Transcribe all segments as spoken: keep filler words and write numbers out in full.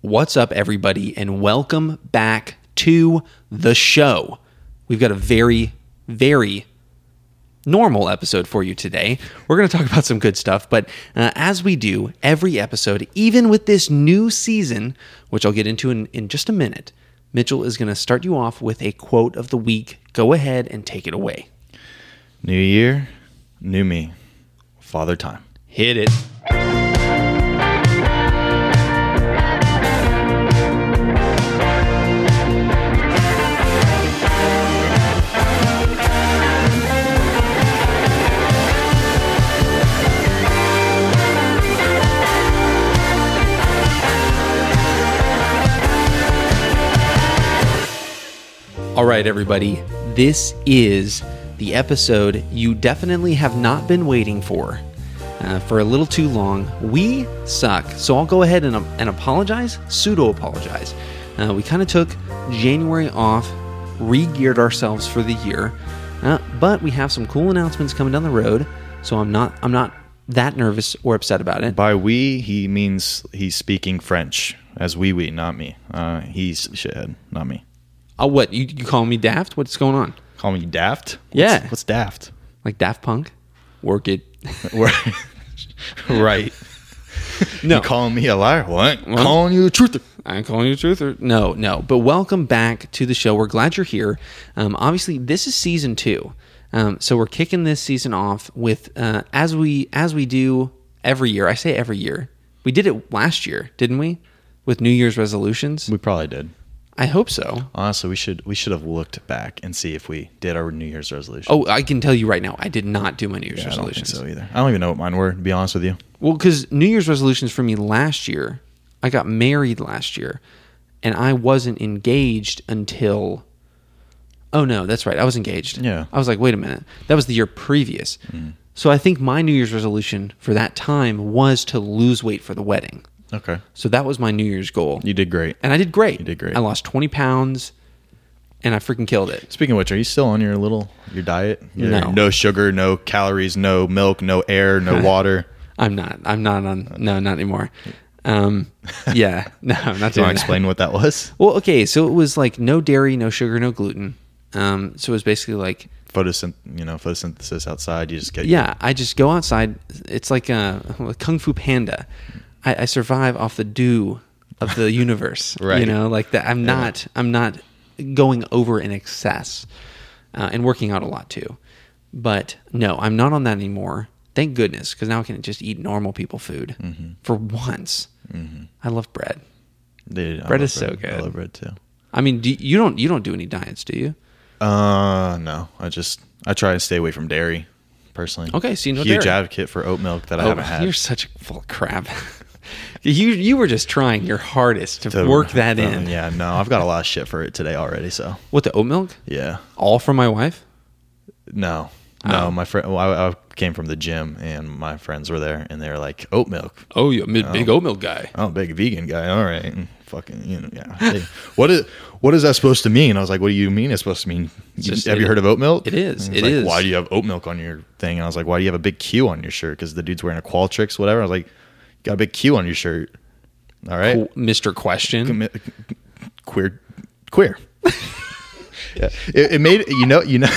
What's up, everybody, and welcome back to the show. We've got a very, very normal episode for you today. We're going to talk about some good stuff, but uh, as we do every episode, even with this new season, which I'll get into in, in just a minute, Mitchell is going to start you off with a quote of the week. Go ahead and take it away. New year, new me. Father Time. Hit it. All right, everybody, this is the episode you definitely have not been waiting for uh, for a little too long. We suck, so I'll go ahead and, and apologize, pseudo-apologize. Uh, we kind of took January off, re-geared ourselves for the year, uh, but we have some cool announcements coming down the road, so I'm not I'm not that nervous or upset about it. By we, he means he's speaking French as we, we, not me. Uh, he's shithead, not me. Oh, what? You, you calling me daft? What's going on? Call me daft? What's, Yeah. What's daft? Like Daft Punk? Work it. Right. No. You calling me a liar? What? What? Calling you a truther. I'm calling you the truther. No, no. But welcome back to the show. We're glad you're here. Um, obviously, this is season two. Um, so we're kicking this season off with, uh, as we as we do every year. I say every year. We did it last year, didn't we? With New Year's resolutions? We probably did. I hope so. Honestly, we should we should have looked back and see if we did our New Year's resolution. Oh, I can tell you right now, I did not do my New Year's yeah, I don't think resolutions. so either. I don't even know what mine were, to be honest with you. Well, because New Year's resolutions for me last year, I got married last year, and I wasn't engaged until... Oh, no, that's right. I was engaged. Yeah. I was like, wait a minute. That was the year previous. Mm. So I think my New Year's resolution for that time was to lose weight for the wedding. Okay. So that was my New Year's goal. You did great. And I did great. You did great. I lost twenty pounds, and I freaking killed it. Speaking of which, are you still on your little, your diet? Your, No. No sugar, no calories, no milk, no air, no water. I'm not. I'm not on... No, not anymore. Um, yeah. No, I'm not Do you doing want to explain what that was? Well, okay. So it was like no dairy, no sugar, no gluten. Um, so it was basically like... Photosynth, you know, photosynthesis outside. You just get... Yeah, I just go outside. It's like a, a Kung Fu Panda. I, I survive off the dew of the universe. Right. You know, like that. I'm Yeah. not. I'm not going over in excess, uh, and working out a lot too. But no, I'm not on that anymore. Thank goodness, because now I can just eat normal people food mm-hmm. for once. Mm-hmm. I love bread. Dude, I bread love is so good. I love bread too. I mean, do, you don't. You don't do any diets, do you? Uh, no. I just I try to stay away from dairy, personally. Okay, so you know huge dairy. advocate for oat milk that I Oh, haven't had. You're such a full of crap. you you were just trying your hardest to, To- work that um, in. Yeah, no, I've got a lot of shit for it today already. So What, the oat milk? yeah, All from my wife? no, Oh. no. My friend, well, I, I came from the gym, and my friends were there, and they were like, oat milk. Oh, you're a mid- big oat milk guy. Oh, big vegan guy. All right. And fucking, you know, yeah. Hey, what is what is that supposed to mean? I was like, what do you mean it's supposed to mean? just- have it- you heard of oat milk? it is. And he's It like, is. Why do you have oat milk on your thing? And I was like, why do you have a big Q on your shirt? Because the dude's wearing a Qualtrics, whatever. I was like, got a big Q on your shirt. All right. Cool. Mister Question. Commi- Queer. Queer. yeah. It, it made, you know, you know.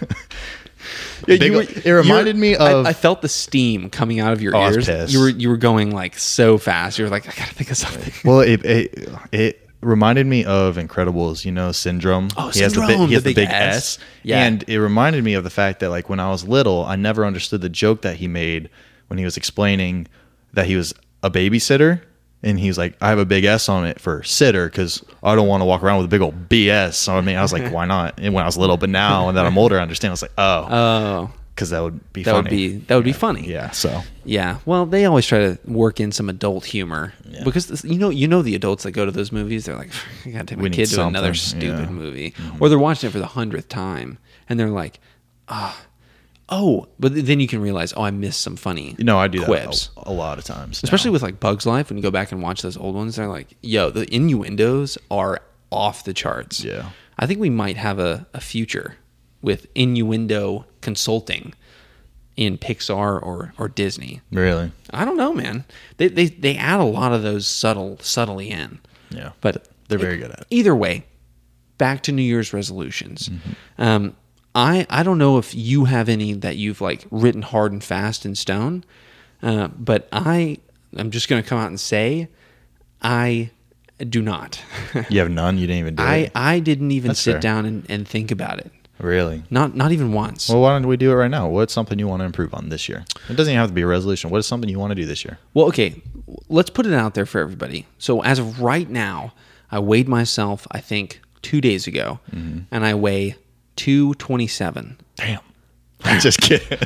Yeah, Big- you were- it reminded you me were- of. I, I felt the steam coming out of your Oh, I was ears. pissed. You were you were going like so fast. You were like, I gotta think of something. Well, it, it it reminded me of Incredibles, you know, Syndrome. Oh, he has the big, Syndrome, he has the the big big S. S. Yeah. And it reminded me of the fact that, like, when I was little, I never understood the joke that he made when he was explaining that he was a babysitter. And he's like, I have a big S on it for sitter because I don't want to walk around with a big old B S on me. I was like, why not? And when I was little, but now that I'm older, I understand. I was like, oh, Oh, because that would be that funny. would be that would be funny. Yeah. So Yeah. Well, they always try to work in some adult humor Yeah. because this, you know you know the adults that go to those movies. They're like, I gotta take my We need kid to another something. stupid Yeah. movie, or they're watching it for the hundredth time, and they're like, ah, oh. But then you can realize, oh, I missed some funny. you know, I do quips. that a, a lot of times, now. Especially with like Bug's Life, when you go back and watch those old ones, they're like, yo, the innuendos are off the charts. Yeah. I think we might have a, a future with innuendo consulting in Pixar or, or Disney. Really. I don't know, man. They, they they add a lot of those subtle subtly in. Yeah. But they're very good at it. Either way, back to New Year's resolutions. Mm-hmm. Um, I I don't know if you have any that you've like written hard and fast in stone, uh, but I I'm just going to come out and say I do not. You have none? You didn't even do I it? I didn't even That's sit fair. down and, and think about it. Really? Not not even once. Well, why don't we do it right now? What's something you want to improve on this year? It doesn't even have to be a resolution. What is something you want to do this year? Well, okay, let's put it out there for everybody. So as of right now, I weighed myself, I think, two days ago, Mm-hmm. and I weigh two twenty-seven. Damn. I'm just kidding.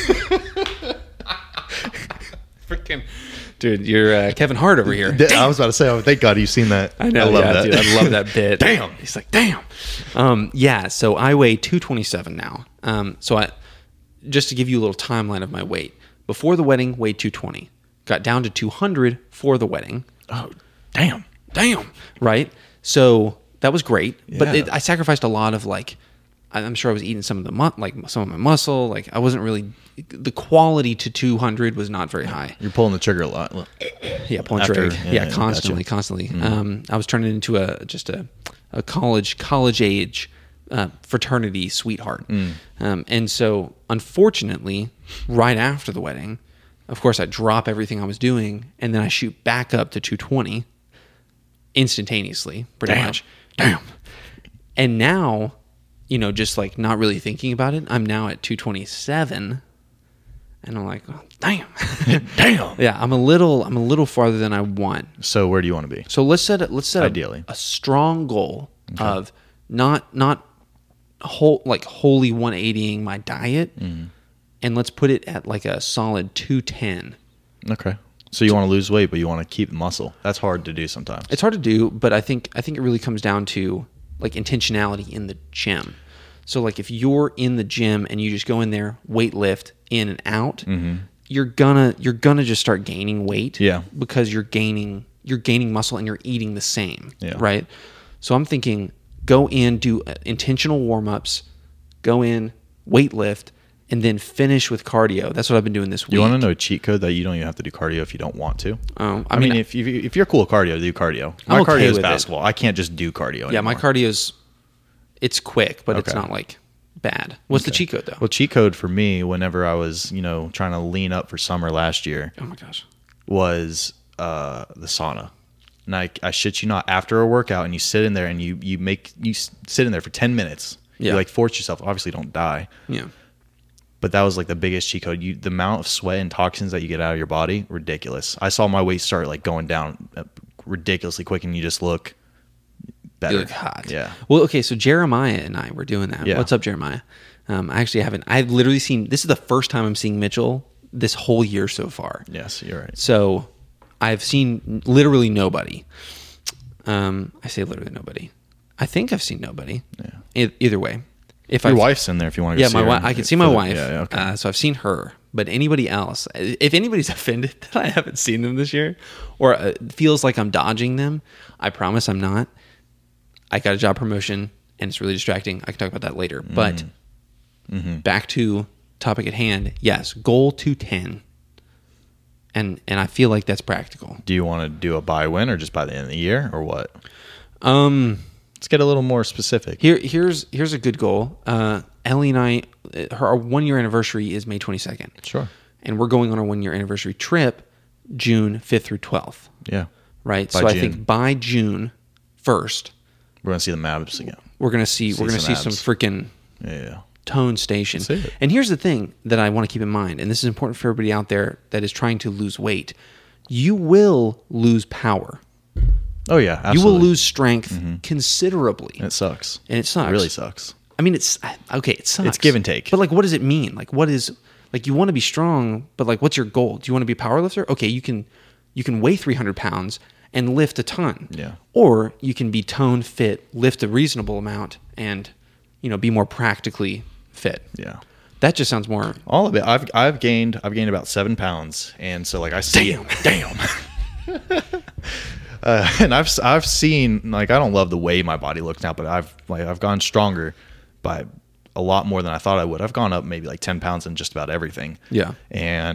Freaking, dude, you're uh, Kevin Hart over here. I was about to say, oh, thank God you've seen that. I know, I love yeah, that. dude, I love that bit. Damn. He's like, damn. Um, yeah, so I weigh two twenty-seven now. Um, so I, just to give you a little timeline of my weight, before the wedding, weighed two twenty. Got down to two hundred for the wedding. Oh, damn. Damn. Right? So that was great. But Yeah. it, I sacrificed a lot of like, I'm sure I was eating some of the mu- like some of my muscle. Like I wasn't really, the quality to two hundred was not very high. You're pulling the trigger a lot. Look. Yeah, pulling After- trigger. yeah, Yeah, yeah, constantly, gotcha. constantly. Um, I was turning into a just a, a college college age uh, fraternity sweetheart. Um, and so, unfortunately, right after the wedding, of course, I drop everything I was doing, and then I shoot back up to two twenty instantaneously, pretty Damn. much. Damn. And now, you know, just like not really thinking about it, I'm now at two twenty-seven, and I'm like, oh, damn, Damn. yeah, I'm a little, I'm a little farther than I want. So where do you want to be? So let's set a, let's set Ideally. a, a strong goal of not not whole like wholly one eightying my diet, Mm-hmm. and let's put it at like a solid two ten. Okay. So you want to lose weight, but you want to keep muscle. That's hard to do sometimes. It's hard to do, but I think I think it really comes down to like intentionality in the gym. So like if you're in the gym and you just go in there, weight lift in and out, you're gonna you're gonna just start gaining weight. Yeah. Because you're gaining you're gaining muscle and you're eating the same. Yeah. Right. So I'm thinking go in, do uh, intentional warm ups, go in, weight lift, and then finish with cardio. That's what I've been doing this week. You want to know a cheat code that you don't even have to do cardio if you don't want to? Um, I, I mean, mean, if you, if you're cool with cardio, do cardio. My I'm okay cardio is with it. basketball. I can't just do cardio. Yeah, my anymore. cardio's it's quick, but it's Okay. not like bad. What's the Okay. cheat code though? Well, cheat code for me, whenever I was, you know, trying to lean up for summer last year, Oh my gosh. was uh, the sauna. And I, I shit you not, after a workout, and you sit in there and you you make you s- sit in there for ten minutes. Yeah. You like force yourself. Obviously, don't die. Yeah. But that was like the biggest cheat code. You the amount of sweat and toxins that you get out of your body, ridiculous. I saw my weight start like going down uh, ridiculously quick, and you just look better. You look hot. Yeah. Well, okay, so Jeremiah and I were doing that. Yeah. What's up, Jeremiah? Um, I actually haven't. I've literally seen. This is the first time I'm seeing Mitchell this whole year so far. Yes, you're right. So I've seen literally nobody. Um, I say literally nobody. I think I've seen nobody. Yeah. E- either way, if Your I wife's in there if you want to. Go yeah, see my her. wife. I can see my For the- wife. Yeah, yeah, okay. Uh, so I've seen her, but anybody else, if anybody's offended that I haven't seen them this year, or uh, feels like I'm dodging them, I promise I'm not. I got a job promotion, and it's really distracting. I can talk about that later. But Mm-hmm. back to topic at hand. Yes, goal two ten, and and I feel like that's practical. Do you want to do a buy win or just by the end of the year or what? Um, Let's get a little more specific. here here's here's a good goal. Uh, Ellie and I, her one year anniversary is May twenty second. Sure. And we're going on our one year anniversary trip June fifth through twelfth. Yeah. Right. By so I June. think by June first, We're gonna see the maps again. we're gonna see, See we're gonna some see some abs. freaking Yeah. yeah. tone station. See it. And here's the thing that I want to keep in mind, and this is important for everybody out there that is trying to lose weight. You will lose power. Oh yeah. Absolutely. You will lose strength considerably. And it sucks. And it sucks. It really sucks. I mean, it's okay. It sucks. It's give and take. But like, what does it mean? Like, what is like? You want to be strong, but like, what's your goal? Do you want to be a power lifter? Okay, you can you can weigh three hundred pounds and lift a ton. Yeah. Or you can be toned, fit, lift a reasonable amount, and you know, be more practically fit. Yeah. That just sounds more. All of it. I've I've gained I've gained about seven pounds, and so like I see Damn. it. Damn. uh, and I've I've seen like I don't love the way my body looks now, but I've like I've gone stronger by a lot more than I thought I would. I've gone up maybe like ten pounds in just about everything. Yeah. And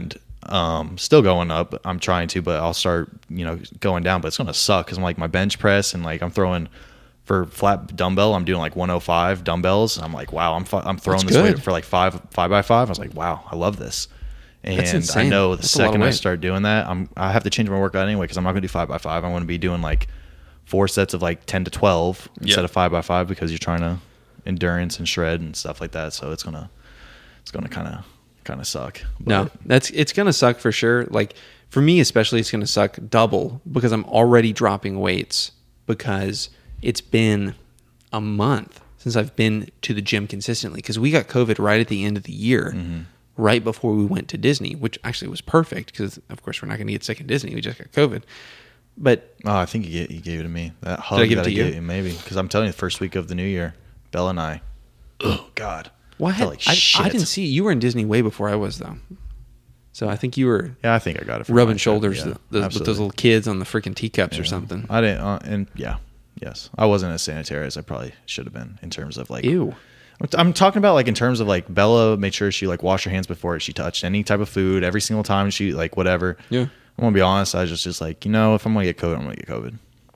Um, still going up. I'm trying to, but I'll start, you know, going down. But it's gonna suck because I'm like my bench press and like I'm throwing for flat dumbbell. I'm doing like one oh five dumbbells. I'm like, wow, I'm I'm throwing That's this good. weight for like five five by five. I was like, wow, I love this. And That's I insane. know the That's a lot of second I weight. start doing that, I'm I have to change my workout anyway because I'm not gonna do five by five. I'm gonna be doing like four sets of like ten to twelve instead Yep. of five by five because you're trying to endurance and shred and stuff like that. So it's gonna it's gonna kind of kind of suck. No, But- that's it's gonna suck for sure. Like for me especially, it's gonna suck double because I'm already dropping weights because it's been a month since I've been to the gym consistently because we got COVID right at the end of the year, Mm-hmm. right before we went to Disney, which actually was perfect because of course we're not gonna get sick in Disney. We just got COVID, but Oh, I think you, get, you gave it to me. That hug I give it that to you? gave maybe because I'm telling you, the first week of the new year, Bella and I. Oh God, why? I felt like I, shit. I didn't see you were in Disney way before I was though, so I think you were Yeah, I think I got it. From rubbing my- shoulders yeah, th- those, with absolutely. those little kids on the freaking teacups or Yeah. something. I didn't, uh, and yeah, yes, I wasn't as sanitary as I probably should have been in terms of like. Ew. I'm talking about like in terms of like Bella made sure she like washed her hands before she touched any type of food every single time she like whatever. Yeah. I'm gonna be honest. I was just just like you know if I'm gonna get COVID, I'm gonna get COVID.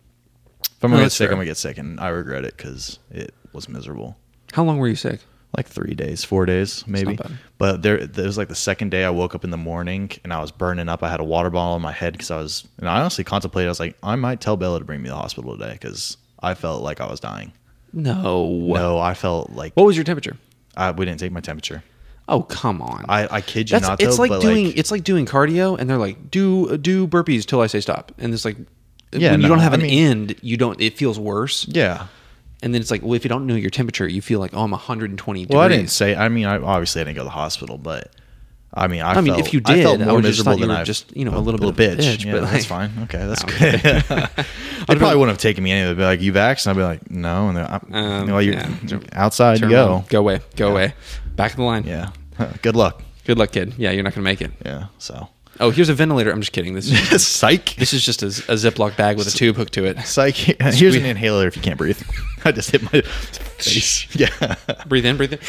If I'm No, gonna get that's sick, fair. I'm gonna get sick, and I regret it because it was miserable. How long were you sick? Like three days, four days, maybe. not bad. But there, there was like the second day I woke up in the morning and I was burning up. I had a water bottle in my head because I was, and I honestly contemplated. I was like, I might tell Bella to bring me to the hospital today because I felt like I was dying. No. No, I felt like What was your temperature? I, we didn't take my temperature. Oh, come on. I, I kid you That's not. it's though, like but doing like, it's like doing cardio and they're like do do burpees till I say stop. And it's like Yeah, when you no, don't have I an mean- end, you don't it feels worse. yeah. And then it's like, well, if you don't know your temperature, you feel like, oh, I'm one hundred twenty Well, I didn't degrees. say. I mean, I obviously I didn't go to the hospital, but I mean, I, I mean, felt, if you I did, felt I more would just miserable thought you than were I just, you know, a little bit of a bitch. bitch, Yeah, but, that's like- fine. Okay, that's No, good. They probably wouldn't have taken me anyway. They'd be like, "You vaxxed?" And I'd be like, "No." And they're, I'm- Um, you know, you're yeah. outside. Turn You go. around. Go away. Go away. Back of the line. Yeah. Good luck. Good luck, kid. Yeah, you're not going to make it. Yeah. So. Oh, here's a ventilator. I'm just kidding. This is, Psych. this is just a, a Ziploc bag with a tube hooked to it. Psych. Here's an inhaler if you can't breathe. I just hit my face. Yeah. Breathe in, breathe in.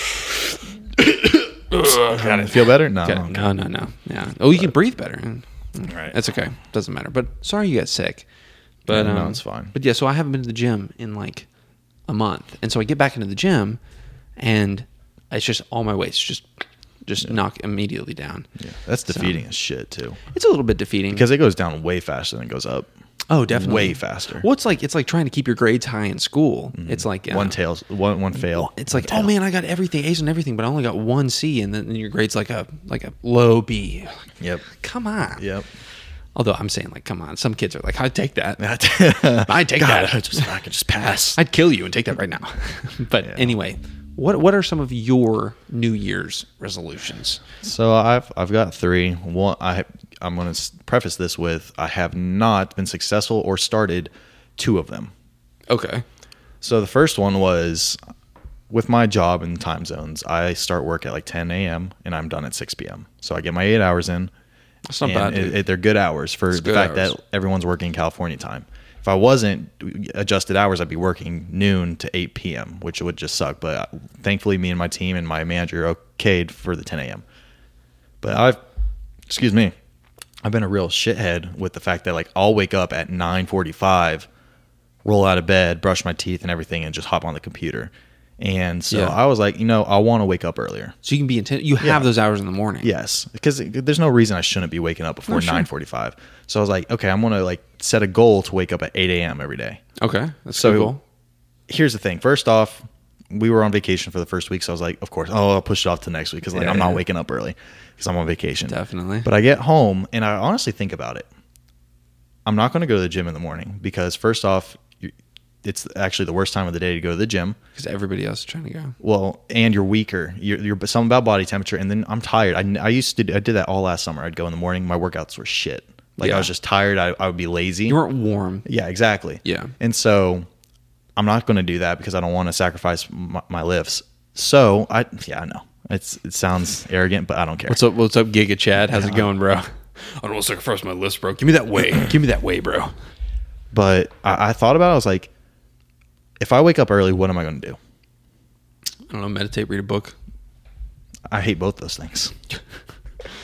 Got it. Feel better? No. Okay. okay. No, no, no. Yeah. Oh, you can breathe better. Right. That's okay. Doesn't matter. But sorry you got sick. But Yeah, no, um, it's fine. But yeah, so I haven't been to the gym in like a month, and so I get back into the gym, and it's just all my weights just just knock immediately down. Yeah. That's defeating as shit too. It's a little bit defeating Because it goes down way faster than it goes up. oh, definitely way faster. Well, it's like it's like trying to keep your grades high in school. It's like uh, One tails, one one fail. It's like, One oh tail. man, I got everything A's and everything, but I only got one C, and then your grade's like a like a low B. Yep. Come on. Yep. Although I'm saying like, come on, some kids are like, I'd take that. I I'd take that. I, just, I could just pass. I'd kill you and take that right now. But Yeah. anyway, what what are some of your New Year's resolutions? So I've I've got three. One, I I'm going to preface this with I have not been successful or started two of them. Okay. So the first one was with my job and time zones. I start work at like ten a.m. and I'm done at six p.m. So I get my eight hours in. That's not and bad. it- dude. it- they're good hours for It's the good fact hours. that everyone's working California time. If I wasn't adjusted hours, I'd be working noon to eight p.m., which would just suck. But uh, thankfully, me and my team and my manager okayed for the ten a.m. But I've, excuse me, I've been a real shithead with the fact that like I'll wake up at nine forty-five, roll out of bed, brush my teeth and everything, and just hop on the computer. And so Yeah. I was like, you know, I want to wake up earlier. so you can be intent. You have Yeah. those hours in the morning. Yes, because there's no reason I shouldn't be waking up before No, sure. nine forty-five. So I was like, okay, I'm gonna like set a goal to wake up at eight a.m. every day. Okay. That's So cool. here's the thing. First off, we were on vacation for the first week, so I was like, of course, oh, I'll push it off to next week because like Yeah, I'm not yeah. waking up early because I'm on vacation. Definitely. But I get home and I honestly think about it. I'm not going to go to the gym in the morning because first off, you, it's actually the worst time of the day to go to the gym. Because everybody else is trying to go. Well, and you're weaker. You're, you're something about body temperature, and then I'm tired. I, I used to do- I did that all last summer. I'd go in the morning. My workouts were shit. Like Yeah. I was just tired. I, I would be lazy. You weren't warm. Yeah, exactly. Yeah. And so I'm not going to do that because I don't want to sacrifice my, my lifts. So I yeah I know it's it sounds arrogant, but I don't care. What's up? What's up, Giga Chad? How's it going, bro? I don't want to sacrifice my list, bro. Give me that way. Give me that way, bro. But I, I thought about it. I was like, if I wake up early, what am I going to do? I don't know. Meditate, read a book. I hate both those things.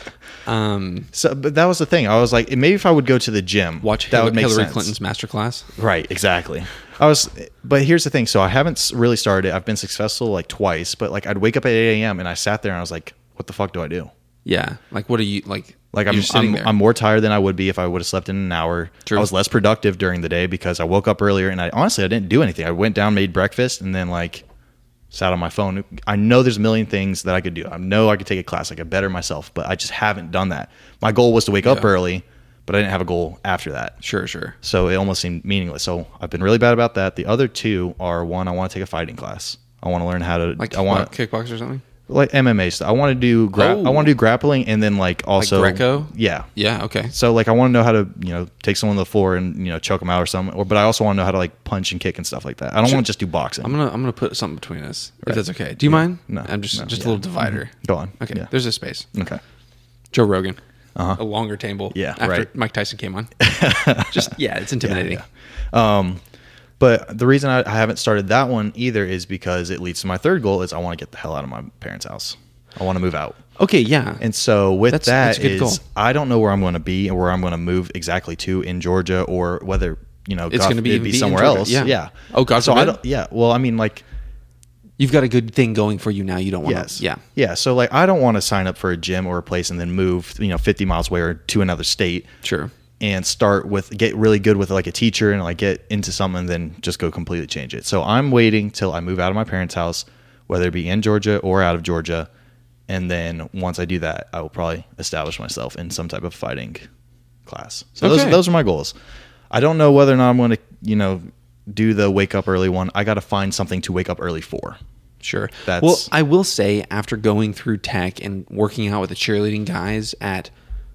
Um, So, but that was the thing. I was like, maybe if I would go to the gym, watch that Hillary, would make Hillary sense. Clinton's masterclass. Right, exactly. I was, but here's the thing. So I haven't s- really started it. I've been successful like twice, but like I'd wake up at eight a.m. and I sat there and I was like, what the fuck do I do? Yeah. Like, what are you like? Like you're I'm, sitting I'm, there. I'm more tired than I would be if I would have slept in an hour. True. I was less productive during the day because I woke up earlier and I honestly I didn't do anything. I went down, made breakfast, and then like sat on my phone. I know there's a million things that I could do. I know I could take a class. I could better myself, but I just haven't done that. My goal was to wake up Yeah. early, but I didn't have a goal after that. Sure, sure. So it almost seemed meaningless. So I've been really bad about that. The other two are one, I want to take a fighting class. I want to learn how to Like, I want what, kickbox or something? like M M A stuff. I want to do gra- Oh. I want to do grappling and then like also Greco? Yeah. Yeah. Okay. So like I want to know how to, you know, take someone to the floor and, you know, choke them out or something. Or but I also want to know how to like punch and kick and stuff like that. I don't Sure. want to just do boxing. I'm gonna I'm gonna put something between us Right. if that's okay. Do you mind? No, I'm just no, just yeah. a little divider. Go on. Okay. Yeah. There's a space. Okay. Joe Rogan. Uh-huh. A longer table. Yeah, After right. Mike Tyson came on. Just yeah, it's intimidating. Yeah. Um, but the reason I, I haven't started that one either is because it leads to my third goal is I want to get the hell out of my parents' house. I want to move out. Okay. Yeah. And so with That's- that that's a good is goal. I don't know where I'm going to be and where I'm going to move exactly to in Georgia or whether, you know, It's God gonna be- forbid, be in somewhere Georgia. else. Yeah. Yeah. Oh, God So I forbid? don't, yeah. Well, I mean, like, You've got a good thing going for you now. You don't want yes. to. Yeah. Yeah. So like, I don't want to sign up for a gym or a place and then move, you know, fifty miles away or to another state Sure. and start with, get really good with like a teacher and like get into something and then just go completely change it. So I'm waiting till I move out of my parents' house, whether it be in Georgia or out of Georgia. And then once I do that, I will probably establish myself in some type of fighting class. So Okay. those, those are my goals. I don't know whether or not I'm going to, you know, do the wake up early one. I got to find something to wake up early for. Sure. That's- well, I will say after going through tech and working out with the cheerleading guys at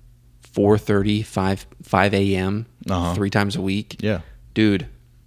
four thirty, five a.m. Uh-huh. three times a week. Yeah. Dude.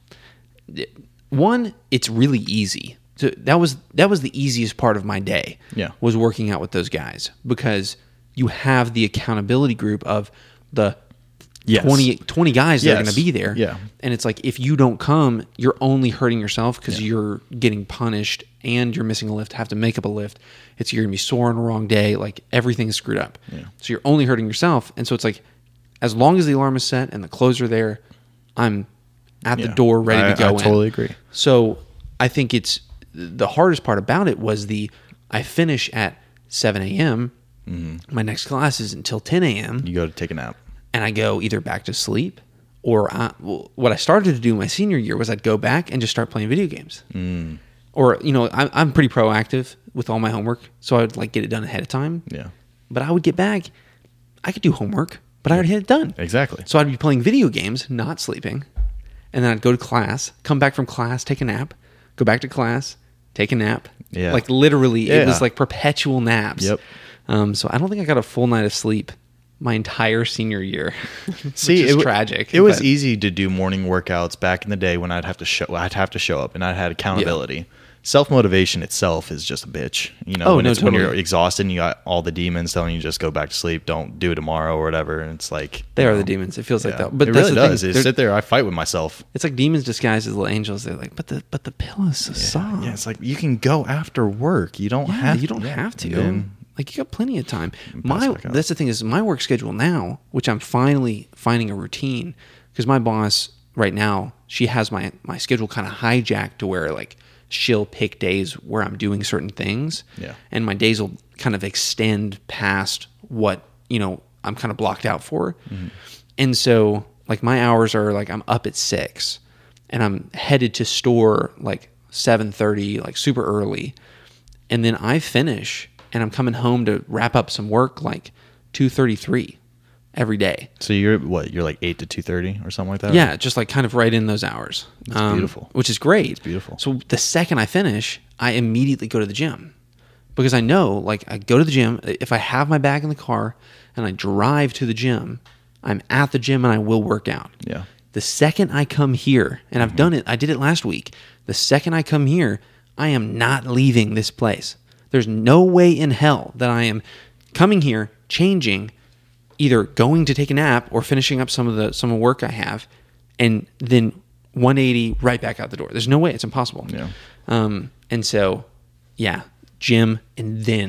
One, it's really easy. So that was that was the easiest part of my day. Yeah. Was working out with those guys because you have the accountability group of the Yes. twenty, twenty guys that are Yes. going to be there. Yeah. And it's like, if you don't come, you're only hurting yourself because Yeah. you're getting punished and you're missing a lift, have to make up a lift. It's you're going to be sore on the wrong day. Like, everything's screwed up. Yeah. So you're only hurting yourself. And so it's like, as long as the alarm is set and the clothes are there, I'm at the Yeah. door ready I- to go I in. totally agree. So I think it's the hardest part about it was the I finish at seven a.m. Mm-hmm. My next class is until ten a.m. You go to take a nap. and I go either back to sleep or I, well, what I started to do my senior year was I'd go back and just start playing video games. Mm. Or, you know, I'm, I'm pretty proactive with all my homework, so I would like get it done ahead of time. Yeah. But I would get back, I could do homework, but I already had it done. Exactly. So I'd be playing video games, not sleeping, and then I'd go to class, come back from class, take a nap, go back to class, take a nap. Yeah. Like literally, Yeah. it was like perpetual naps. Yep. Um, so I don't think I got a full night of sleep my entire senior year. See, which is it, w- tragic. It was but- easy to do morning workouts back in the day when I'd have to show. I'd have to show up, and I had accountability. Self motivation itself is just a bitch. You know, Oh, when, no, it's, when you're totally. exhausted and you got all the demons telling you just go back to sleep, don't do it tomorrow or whatever. And it's like They you are know, the demons. It feels like yeah. that. But it that's really the does. thing. Is They're- sit there, I fight with myself. It's like demons disguised as little angels. They're like, but the but the pillow's so soft. Yeah, it's like you can go after work. You don't Yeah, have. you don't yeah. have to. And then- Like, you got plenty of time. pass My back out. that's the thing is my work schedule now, which I'm finally finding a routine because my boss right now, she has my my schedule kind of hijacked to where like she'll pick days where I'm doing certain things. Yeah. And my days will kind of extend past what, you know, I'm kind of blocked out for. Mm-hmm. And so like my hours are like I'm up at six and I'm headed to store like seven thirty, like super early. And then I finish and I'm coming home to wrap up some work like two thirty-three every day. So you're what? You're like eight to two thirty or something like that. Yeah, just like kind of right in those hours. That's beautiful. Which is great. It's beautiful. So the second I finish, I immediately go to the gym because I know like I go to the gym. If I have my bag in the car and I drive to the gym, I'm at the gym and I will work out. Yeah. The second I come here, and I've done it, I did it last week. The second I come here, I am not leaving this place. There's no way in hell that I am coming here, changing, either going to take a nap or finishing up some of the some of the work I have, and then one eighty right back out the door. There's no way. It's impossible. Yeah. Um, and so, yeah, gym and then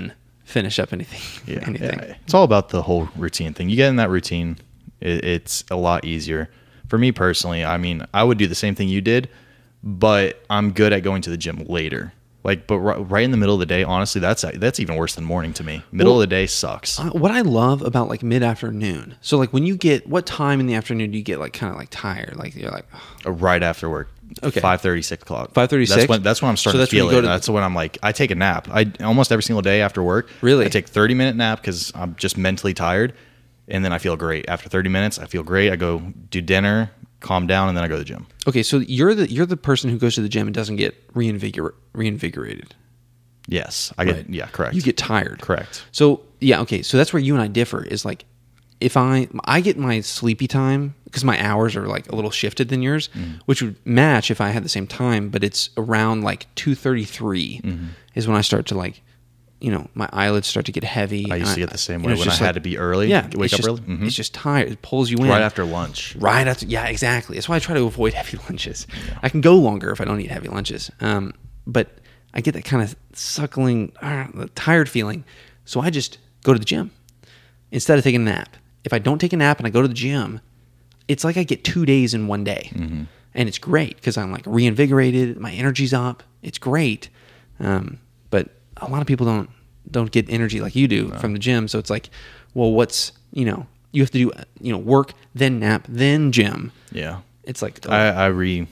finish up anything. Yeah, anything. yeah. It's all about the whole routine thing. You get in that routine, it, it's a lot easier. For me personally, I mean, I would do the same thing you did, but I'm good at going to the gym later. Like, but right, right in the middle of the day, honestly, that's that's even worse than morning to me. Middle well, of the day sucks. Uh, what I love about like mid afternoon. So like when you get, what time in the afternoon do you get like kind of like tired? Like you're like oh. right after work. Okay. five thirty, six o'clock. five thirty, That's six? when, that's when I'm starting so to feel it. To that's when I'm like, I take a nap. I almost every single day after work. Really? I take thirty minute nap because I'm just mentally tired. And then I feel great. After thirty minutes, I feel great. I go do dinner, calm down, and then I go to the gym. Okay, so you're the you're the person who goes to the gym and doesn't get reinvigor- reinvigorated. Yes, I get. Right. Yeah, correct. You get tired. Correct. So yeah, okay. So that's where you and I differ. Is like, if I I get my sleepy time because my hours are like a little shifted than yours, mm-hmm. which would match if I had the same time. But it's around like two thirty three mm-hmm. is when I start to like, you know, my eyelids start to get heavy. I used to get the same I, way you know, when I like, had to be early. Yeah, wake up just, early. Mm-hmm. It's just tired. It pulls you in right after lunch. Right after. Yeah, exactly. That's why I try to avoid heavy lunches. Yeah. I can go longer if I don't eat heavy lunches. Um, but I get that kind of suckling, uh, tired feeling. So I just go to the gym instead of taking a nap. If I don't take a nap and I go to the gym, it's like I get two days in one day. Mm-hmm. And it's great because I'm like reinvigorated. My energy's up. It's great. Um, but a lot of people don't don't get energy like you do no. from the gym. So it's like, well, what's, you know, you have to do, you know, work, then nap, then gym. Yeah. It's like, oh. I, I re,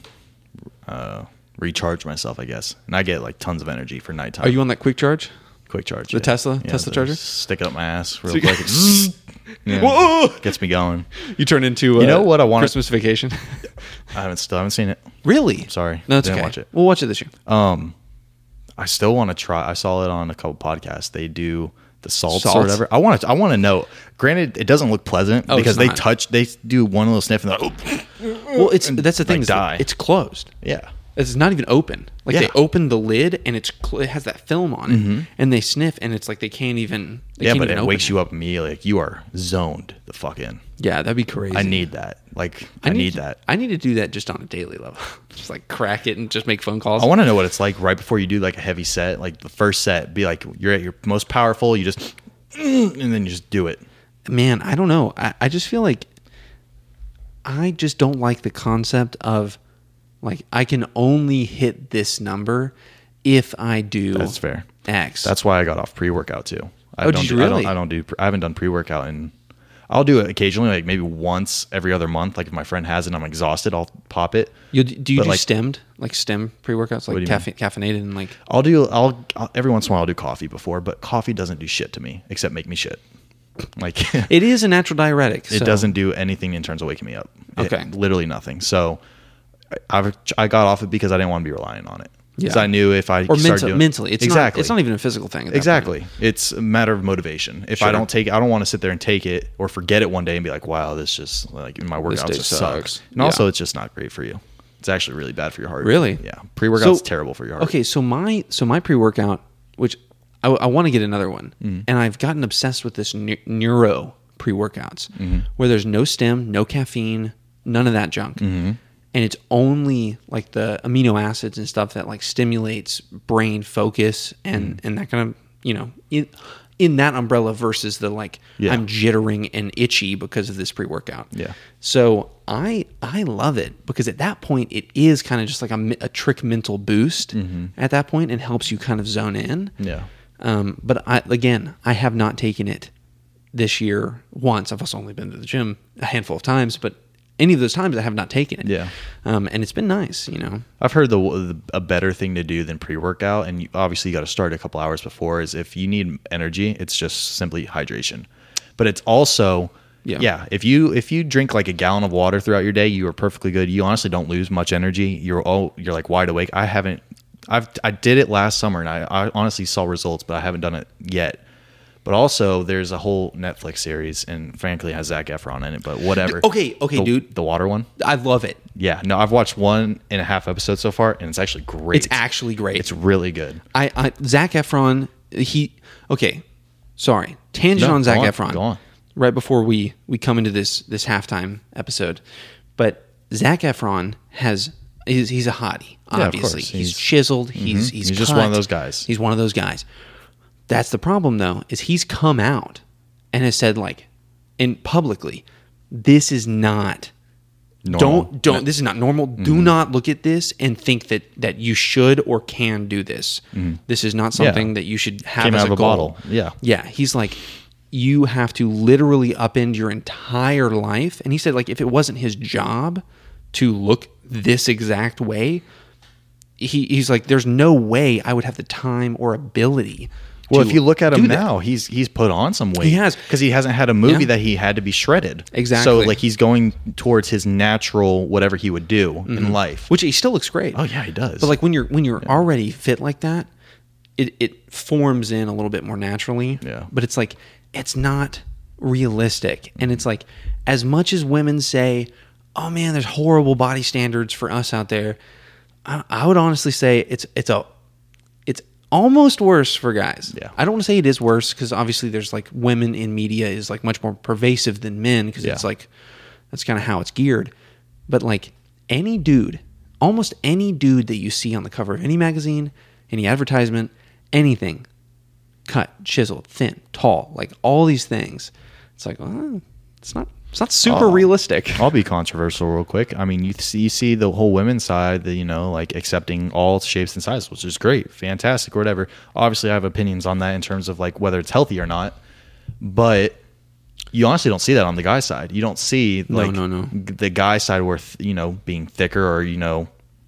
uh, recharge myself, I guess. And I get like tons of energy for nighttime. Are you on that quick charge? Quick charge. The yeah. Tesla? Yeah, Tesla charger? Stick it up my ass real quick. yeah, Whoa! Gets me going. You turn into uh, you know what I want Christmas Vacation? I haven't still haven't seen it. Really? Sorry. No, it's Didn't okay. watch it. We'll watch it this year. Um, I still want to try. I saw it on a couple podcasts. They do the salts Salt? or whatever. I want to. I want to know. Granted, it doesn't look pleasant oh, because they not. touch. They do one little sniff and they're like, oh. Well, it's that's the thing. Like is die. It's closed. Yeah. It's not even open. Like yeah. they open the lid and it's cl- it has that film on it, mm-hmm. and they sniff and it's like they can't even. They yeah, can't but even it open wakes it. you up immediately. Like you are zoned the fuck in. Yeah, that'd be crazy. I need that. Like I, I need, need that. I need to do that just on a daily level. Just like crack it and just make phone calls. I want to know what it's like right before you do like a heavy set. Like the first set, be like you're at your most powerful. You just and then you just do it. Man, I don't know. I, I just feel like I just don't like the concept of like I can only hit this number if I do. That's fair. X. That's why I got off pre-workout too. I oh, don't did you do, really? I don't, I don't do. I haven't done pre-workout in. I'll do it occasionally, like maybe once every other month. Like if my friend has it, and I'm exhausted, I'll pop it. You, do you but do like, stemmed, like stem pre-workouts, like caffe- caffeinated and like? I'll do. I'll, I'll every once in a while I'll do coffee before, but coffee doesn't do shit to me except make me shit. Like it is a natural diuretic. It so. doesn't do anything in terms of waking me up. Okay, it, literally nothing. So I I got off it because I didn't want to be relying on it. Because yeah. I knew if I or started mental, doing mentally, it's exactly. not. It's not even a physical thing. At that exactly, point. It's a matter of motivation. If sure. I don't take, it, I don't want to sit there and take it or forget it one day and be like, "Wow, this just like my workout just sucks." sucks. And yeah. also, it's just not great for you. It's actually really bad for your heart. Really? Yeah. Pre-workout's so, terrible for your heart. Okay, so my so my pre-workout, which I, I want to get another one, mm. and I've gotten obsessed with this ne- neuro pre-workouts mm-hmm. where there's no stem, no caffeine, none of that junk. Mm-hmm. And it's only like the amino acids and stuff that like stimulates brain focus and, mm. and that kind of, you know, in, in that umbrella versus the like yeah. I'm jittering and itchy because of this pre-workout. Yeah. So I I love it because at that point it is kind of just like a, a trick mental boost mm-hmm. at that point and helps you kind of zone in. Yeah. Um, but I, again, I have not taken it this year once. I've also only been to the gym a handful of times, but any of those times I have not taken it. Yeah. Um, and it's been nice, you know. I've heard the, the a better thing to do than pre-workout, and you, obviously you got to start a couple hours before, is if you need energy, it's just simply hydration. But it's also, yeah. yeah, if you if you drink like a gallon of water throughout your day, you are perfectly good. You honestly don't lose much energy. You're all, you're like wide awake. I haven't, I've I did it last summer, and I, I honestly saw results, but I haven't done it yet. But also, there's a whole Netflix series, and frankly, it has Zac Efron in it. But whatever. Okay, okay, the, dude. The water one. I love it. Yeah, no, I've watched one and a half episodes so far, and it's actually great. It's actually great. It's really good. I, I Zac Efron. He okay. Sorry, tangent no, on Zac go on, Efron. Go on. Right before we we come into this this halftime episode, but Zac Efron has. He's, he's a hottie. Obviously, yeah, he's, he's chiseled. He's mm-hmm. he's, he's just one of those guys. He's one of those guys. That's the problem, though, is he's come out and has said, like, in publicly, this is not Normal. don't don't this is not normal. Mm-hmm. Do not look at this and think that that you should or can do this. Mm-hmm. This is not something yeah. that you should have Came as out a of a goal. bottle. Yeah. Yeah. He's like, you have to literally upend your entire life. And he said, like, if it wasn't his job to look this exact way, he, he's like, there's no way I would have the time or ability. Well, if you look at him now, that. he's he's put on some weight. He has. Because he hasn't had a movie yeah. that he had to be shredded. Exactly. So, like, he's going towards his natural whatever he would do mm-hmm. in life. Which he still looks great. Oh, yeah, he does. But, like, when you're when you're yeah. already fit like that, it, it forms in a little bit more naturally. Yeah. But it's like, it's not realistic. And it's like, as much as women say, oh, man, there's horrible body standards for us out there, I, I would honestly say it's it's a it's almost worse for guys. Yeah. I don't want to say it is worse because obviously there's like women in media is like much more pervasive than men because yeah. it's like that's kind of how it's geared. But like any dude, almost any dude that you see on the cover of any magazine, any advertisement, anything, cut, chiseled, thin, tall, like all these things, it's like, well, it's not It's not super oh, realistic. I'll be controversial real quick. I mean, you see, you see the whole women's side, the, you know, like accepting all shapes and sizes, which is great, fantastic, or whatever. Obviously, I have opinions on that in terms of like whether it's healthy or not. But you honestly don't see that on the guy side. You don't see like no, no, no. the guy side where, you know, being thicker or, you know,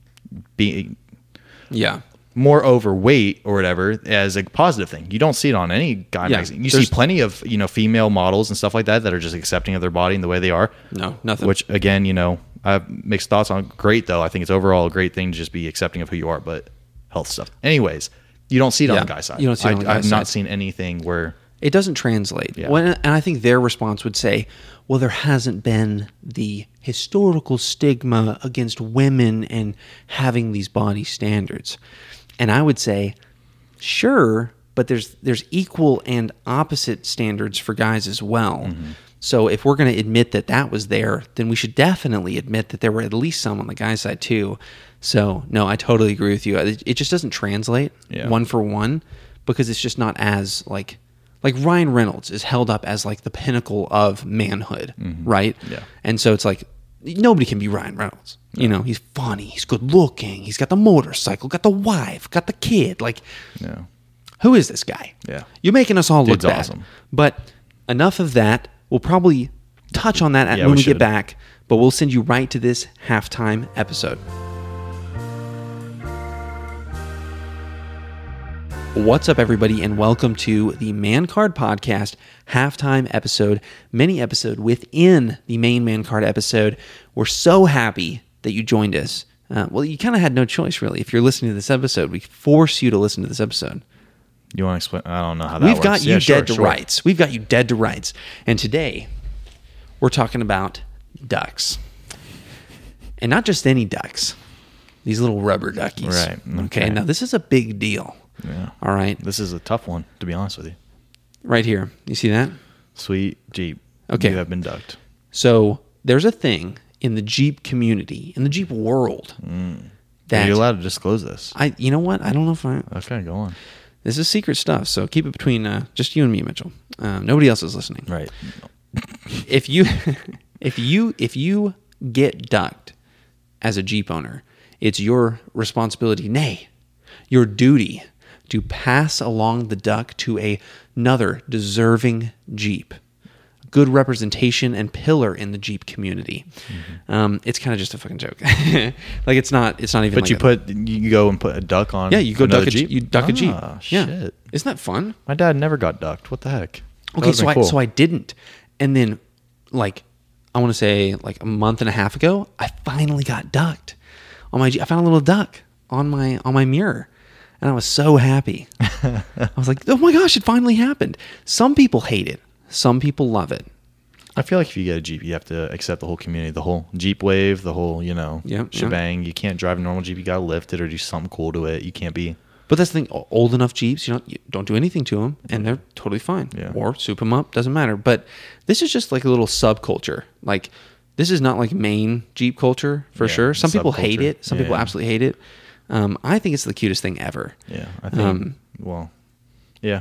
being yeah. more overweight or whatever as a positive thing. You don't see it on any guy Yeah, magazine. You there's- see plenty of, you know, female models and stuff like that that are just accepting of their body and the way they are. No, nothing. Which again, you know, I have mixed thoughts on. Great though. I think it's overall a great thing to just be accepting of who you are, but health stuff. Anyways, you don't see it Yeah, on the guy side. you don't see it I, on the guy I've not side. seen anything where It doesn't translate. Yeah. Well, and I think their response would say, well, there hasn't been the historical stigma against women and having these body standards. And I would say, sure, but there's there's equal and opposite standards for guys as well. Mm-hmm. So if we're going to admit that that was there, then we should definitely admit that there were at least some on the guy's side too. So, no, I totally agree with you. It, it just doesn't translate Yeah. one for one because it's just not as like... Like Ryan Reynolds is held up as like the pinnacle of manhood, Mm-hmm. right? Yeah. And so it's like nobody can be Ryan Reynolds. You know, he's funny, he's good looking, he's got the motorcycle, got the wife, got the kid. Like, yeah. who is this guy? Yeah. You're making us all look Dude's bad. awesome. But enough of that. We'll probably touch on that Yeah, when we we get should. back, but we'll send you right to this halftime episode. What's up, everybody, and welcome to the Man Card Podcast halftime episode, mini episode within the main Man Card episode. We're so happy that you joined us. Uh, well, you kind of had no choice, really. If you're listening to this episode, we force you to listen to this episode. You want to explain? I don't know how that We've works. got you Yeah, dead sure, to sure. rights. We've got you dead to rights. And today, we're talking about ducks. And not just any ducks. These little rubber duckies. Right, Okay. okay. Now, this is a big deal. Yeah. All right. This is a tough one, to be honest with you. Right here. You see that? Sweet Jeep. Okay. You have been ducked. So there's a thing in the Jeep community, in the Jeep world, that Are you allowed to disclose this? I. You know what? I don't know if I. Okay, go on. This is secret stuff, so keep it between uh, just you and me, Mitchell. Uh, nobody else is listening. Right. If you, if you, if you get ducked as a Jeep owner, it's your responsibility, nay, your duty, to pass along the duck to a, another deserving Jeep. Good representation and pillar in the Jeep community. Mm-hmm. Um, it's kind of just a fucking joke. Like it's not. It's not even. But like you a, put you go and put a duck on. Yeah, you go another duck a Jeep. Jeep. You duck a Jeep. Ah, Yeah, shit. isn't that fun? My dad never got ducked. What the heck? That Okay, would've so been I cool. so I didn't, and then like I want to say like a month and a half ago, I finally got ducked on my. Jeep. I found a little duck on my on my mirror. And I was so happy. I was like, oh my gosh, it finally happened. Some people hate it. Some people love it. I feel like if you get a Jeep, you have to accept the whole community, the whole Jeep wave, the whole, you know, Yep, shebang. You can't drive a normal Jeep. You got to lift it or do something cool to it. You can't be. But that's the thing. o- Old enough Jeeps, you don't, you don't do anything to them, and they're totally fine. Yeah. Or soup them up, doesn't matter. But this is just like a little subculture. Like, this is not like main Jeep culture, for Yeah, sure. Some people hate subculture. it. Some Yeah, people yeah. absolutely hate it. Um, I think it's the cutest thing ever. Yeah, I think. Um, well, yeah.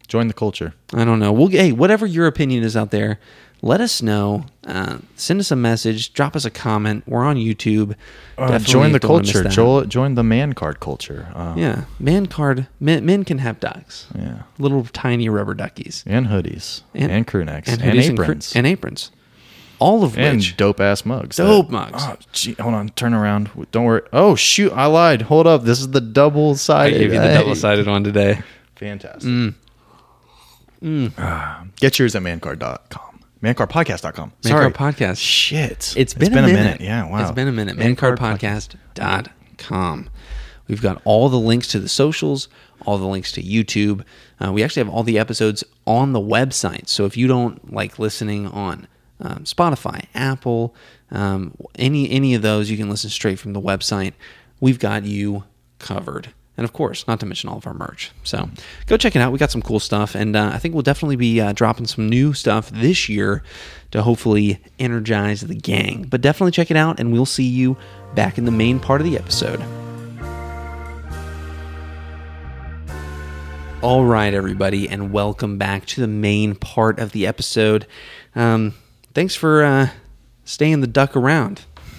Join the culture. I don't know. We'll hey, whatever your opinion is out there, let us know. Uh, send us a message. Drop us a comment. We're on YouTube. Uh, join the culture. Join, join the man card culture. Uh, yeah, man card. Men, men can have ducks. Yeah, little tiny rubber duckies and hoodies and, and crew necks and, and aprons and, cr- and aprons. All of and which dope ass mugs. Dope that, mugs. Oh, gee, hold on. Turn around. Don't worry. Oh shoot! I lied. Hold up. This is the double sided. I gave you the hey. double sided one today. Fantastic. Mm. Mm. Uh, get yours at mancard dot com. mancard podcast dot com. Sorry. Mancard Podcast. Shit. It's been, it's been a, minute. a minute. Yeah, wow. It's been a minute. mancard podcast dot com. We've got all the links to the socials, all the links to YouTube. Uh, we actually have all the episodes on the website. So if you don't like listening on um, Spotify, Apple, um, any any of those, you can listen straight from the website. We've got you covered. And of course, not to mention all of our merch. So go check it out. We got some cool stuff. And uh, I think we'll definitely be uh, dropping some new stuff this year to hopefully energize the gang. But definitely check it out, and we'll see you back in the main part of the episode. All right, everybody, and welcome back to the main part of the episode. Um, thanks for uh, staying the duck around.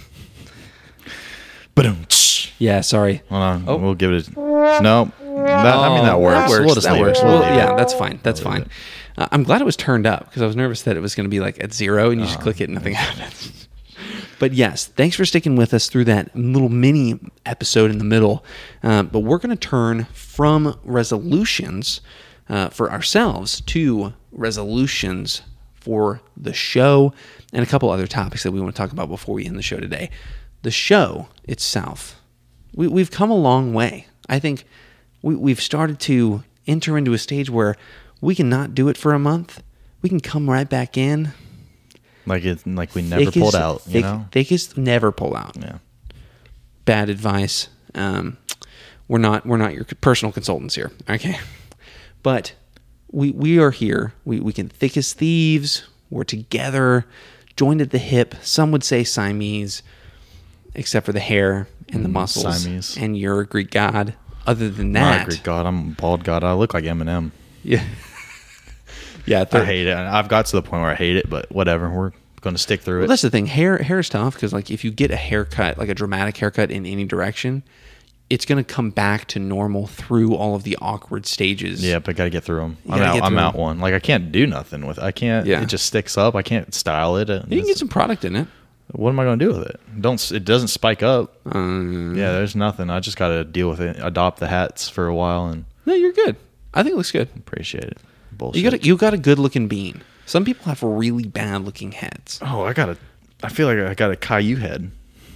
Ba-dum. Yeah, sorry. Hold on. Oh. We'll give it a... No. That, I mean, that works. That works. We'll just that works. We'll well, yeah, that's fine. That's we'll fine. Uh, I'm glad it was turned up because I was nervous that it was going to be like at zero and you uh, just click it and nothing happens. But yes, thanks for sticking with us through that little mini episode in the middle. Uh, but we're going to turn from resolutions uh, for ourselves to resolutions for the show and a couple other topics that we want to talk about before we end the show today. The show itself. We, we've come a long way. I think we, we've started to enter into a stage where we can not do it for a month. We can come right back in. Like it, like we never thick pulled as, out, you thick, know? Thick as never pull out. Yeah. Bad advice. Um, we're not we're not your personal consultants here, okay? But we we are here. We we can thick as thieves. We're together, joined at the hip. Some would say Siamese, except for the hair and the muscles. Siamese. And you're a Greek god. Other than that, I'm not a Greek god. I'm a bald god. I look like Eminem. Yeah. Yeah, I hate it. I've got to the point where I hate it, but whatever. We're going to stick through well, it. That's the thing. Hair hair is tough because, like, if you get a haircut, like a dramatic haircut in any direction, it's going to come back to normal through all of the awkward stages. Yeah, but I got to get through them. I'm out. I'm out them. one. Like, I can't do nothing with it. I can't. Yeah. It just sticks up. I can't style it. You can get some product in it. What am I going to do with it? Don't. It doesn't spike up. Um, yeah, there's nothing. I just got to deal with it. Adopt the hats for a while, and no, you're good. I think it looks good. Appreciate it. Bullshit. You got a, you got a good looking bean. Some people have really bad looking heads. Oh, I got a. I feel like I got a Caillou head.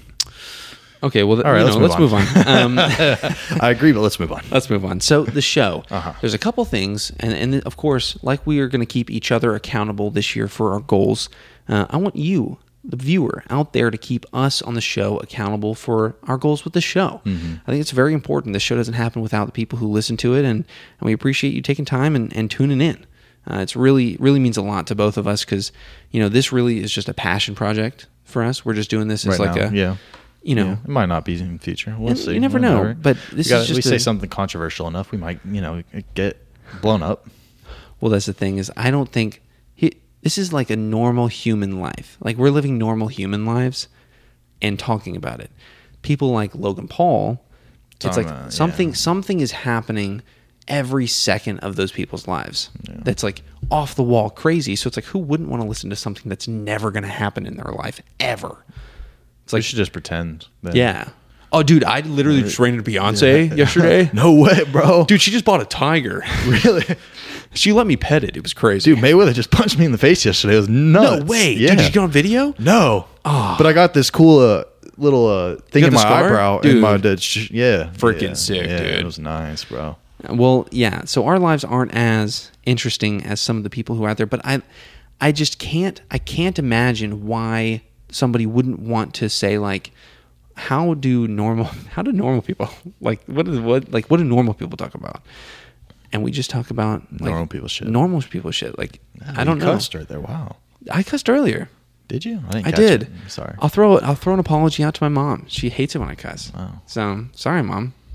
Okay, well, all right, you let's, know, move let's on. move on. Um, I agree, but let's move on. Let's move on. So the show, uh-huh. There's a couple things, and and of course, like we are going to keep each other accountable this year for our goals. Uh, I want you, the viewer out there, to keep us on the show accountable for our goals with the show. Mm-hmm. I think it's very important. This show doesn't happen without the people who listen to it, and, and we appreciate you taking time and, and tuning in. Uh, it's really, really means a lot to both of us because, you know, this really is just a passion project for us. We're just doing this as right like now, a, yeah. you know. Yeah. It might not be in the future. We'll see. You never we'll know. Never. But this gotta, is just we a, say something controversial enough, we might, you know, get blown up. Well, that's the thing is I don't think he, this is like a normal human life. Like we're living normal human lives and talking about it. People like Logan Paul, it's like uh, something yeah. something is happening every second of those people's lives. Yeah. That's like off the wall crazy. So it's like who wouldn't want to listen to something that's never going to happen in their life ever? It's like we should just pretend. That yeah. Oh, dude, I literally just ran into Beyonce yeah. yesterday. No way, bro. Dude, she just bought a tiger. Really? She let me pet it. It was crazy. Dude, Mayweather just punched me in the face yesterday. It was nuts. No way. Yeah. Dude, did you get on video? No. Oh. But I got this cool uh, little uh, thing in my scar? eyebrow. Dude. In my, uh, sh- yeah. Freaking yeah. sick, yeah, dude. It was nice, bro. Well, yeah. So our lives aren't as interesting as some of the people who are out there, but I, I just can't. I can't imagine why somebody wouldn't want to say like, how do normal, how do normal people like what is what like what do normal people talk about? And we just talk about like, normal people shit. Normal people shit. Like yeah, I don't you know. Cussed right there. Wow. I cussed earlier. Did you? I, didn't I catch did. It. Sorry. I'll throw I'll throw an apology out to my mom. She hates it when I cuss. Wow. So sorry, Mom.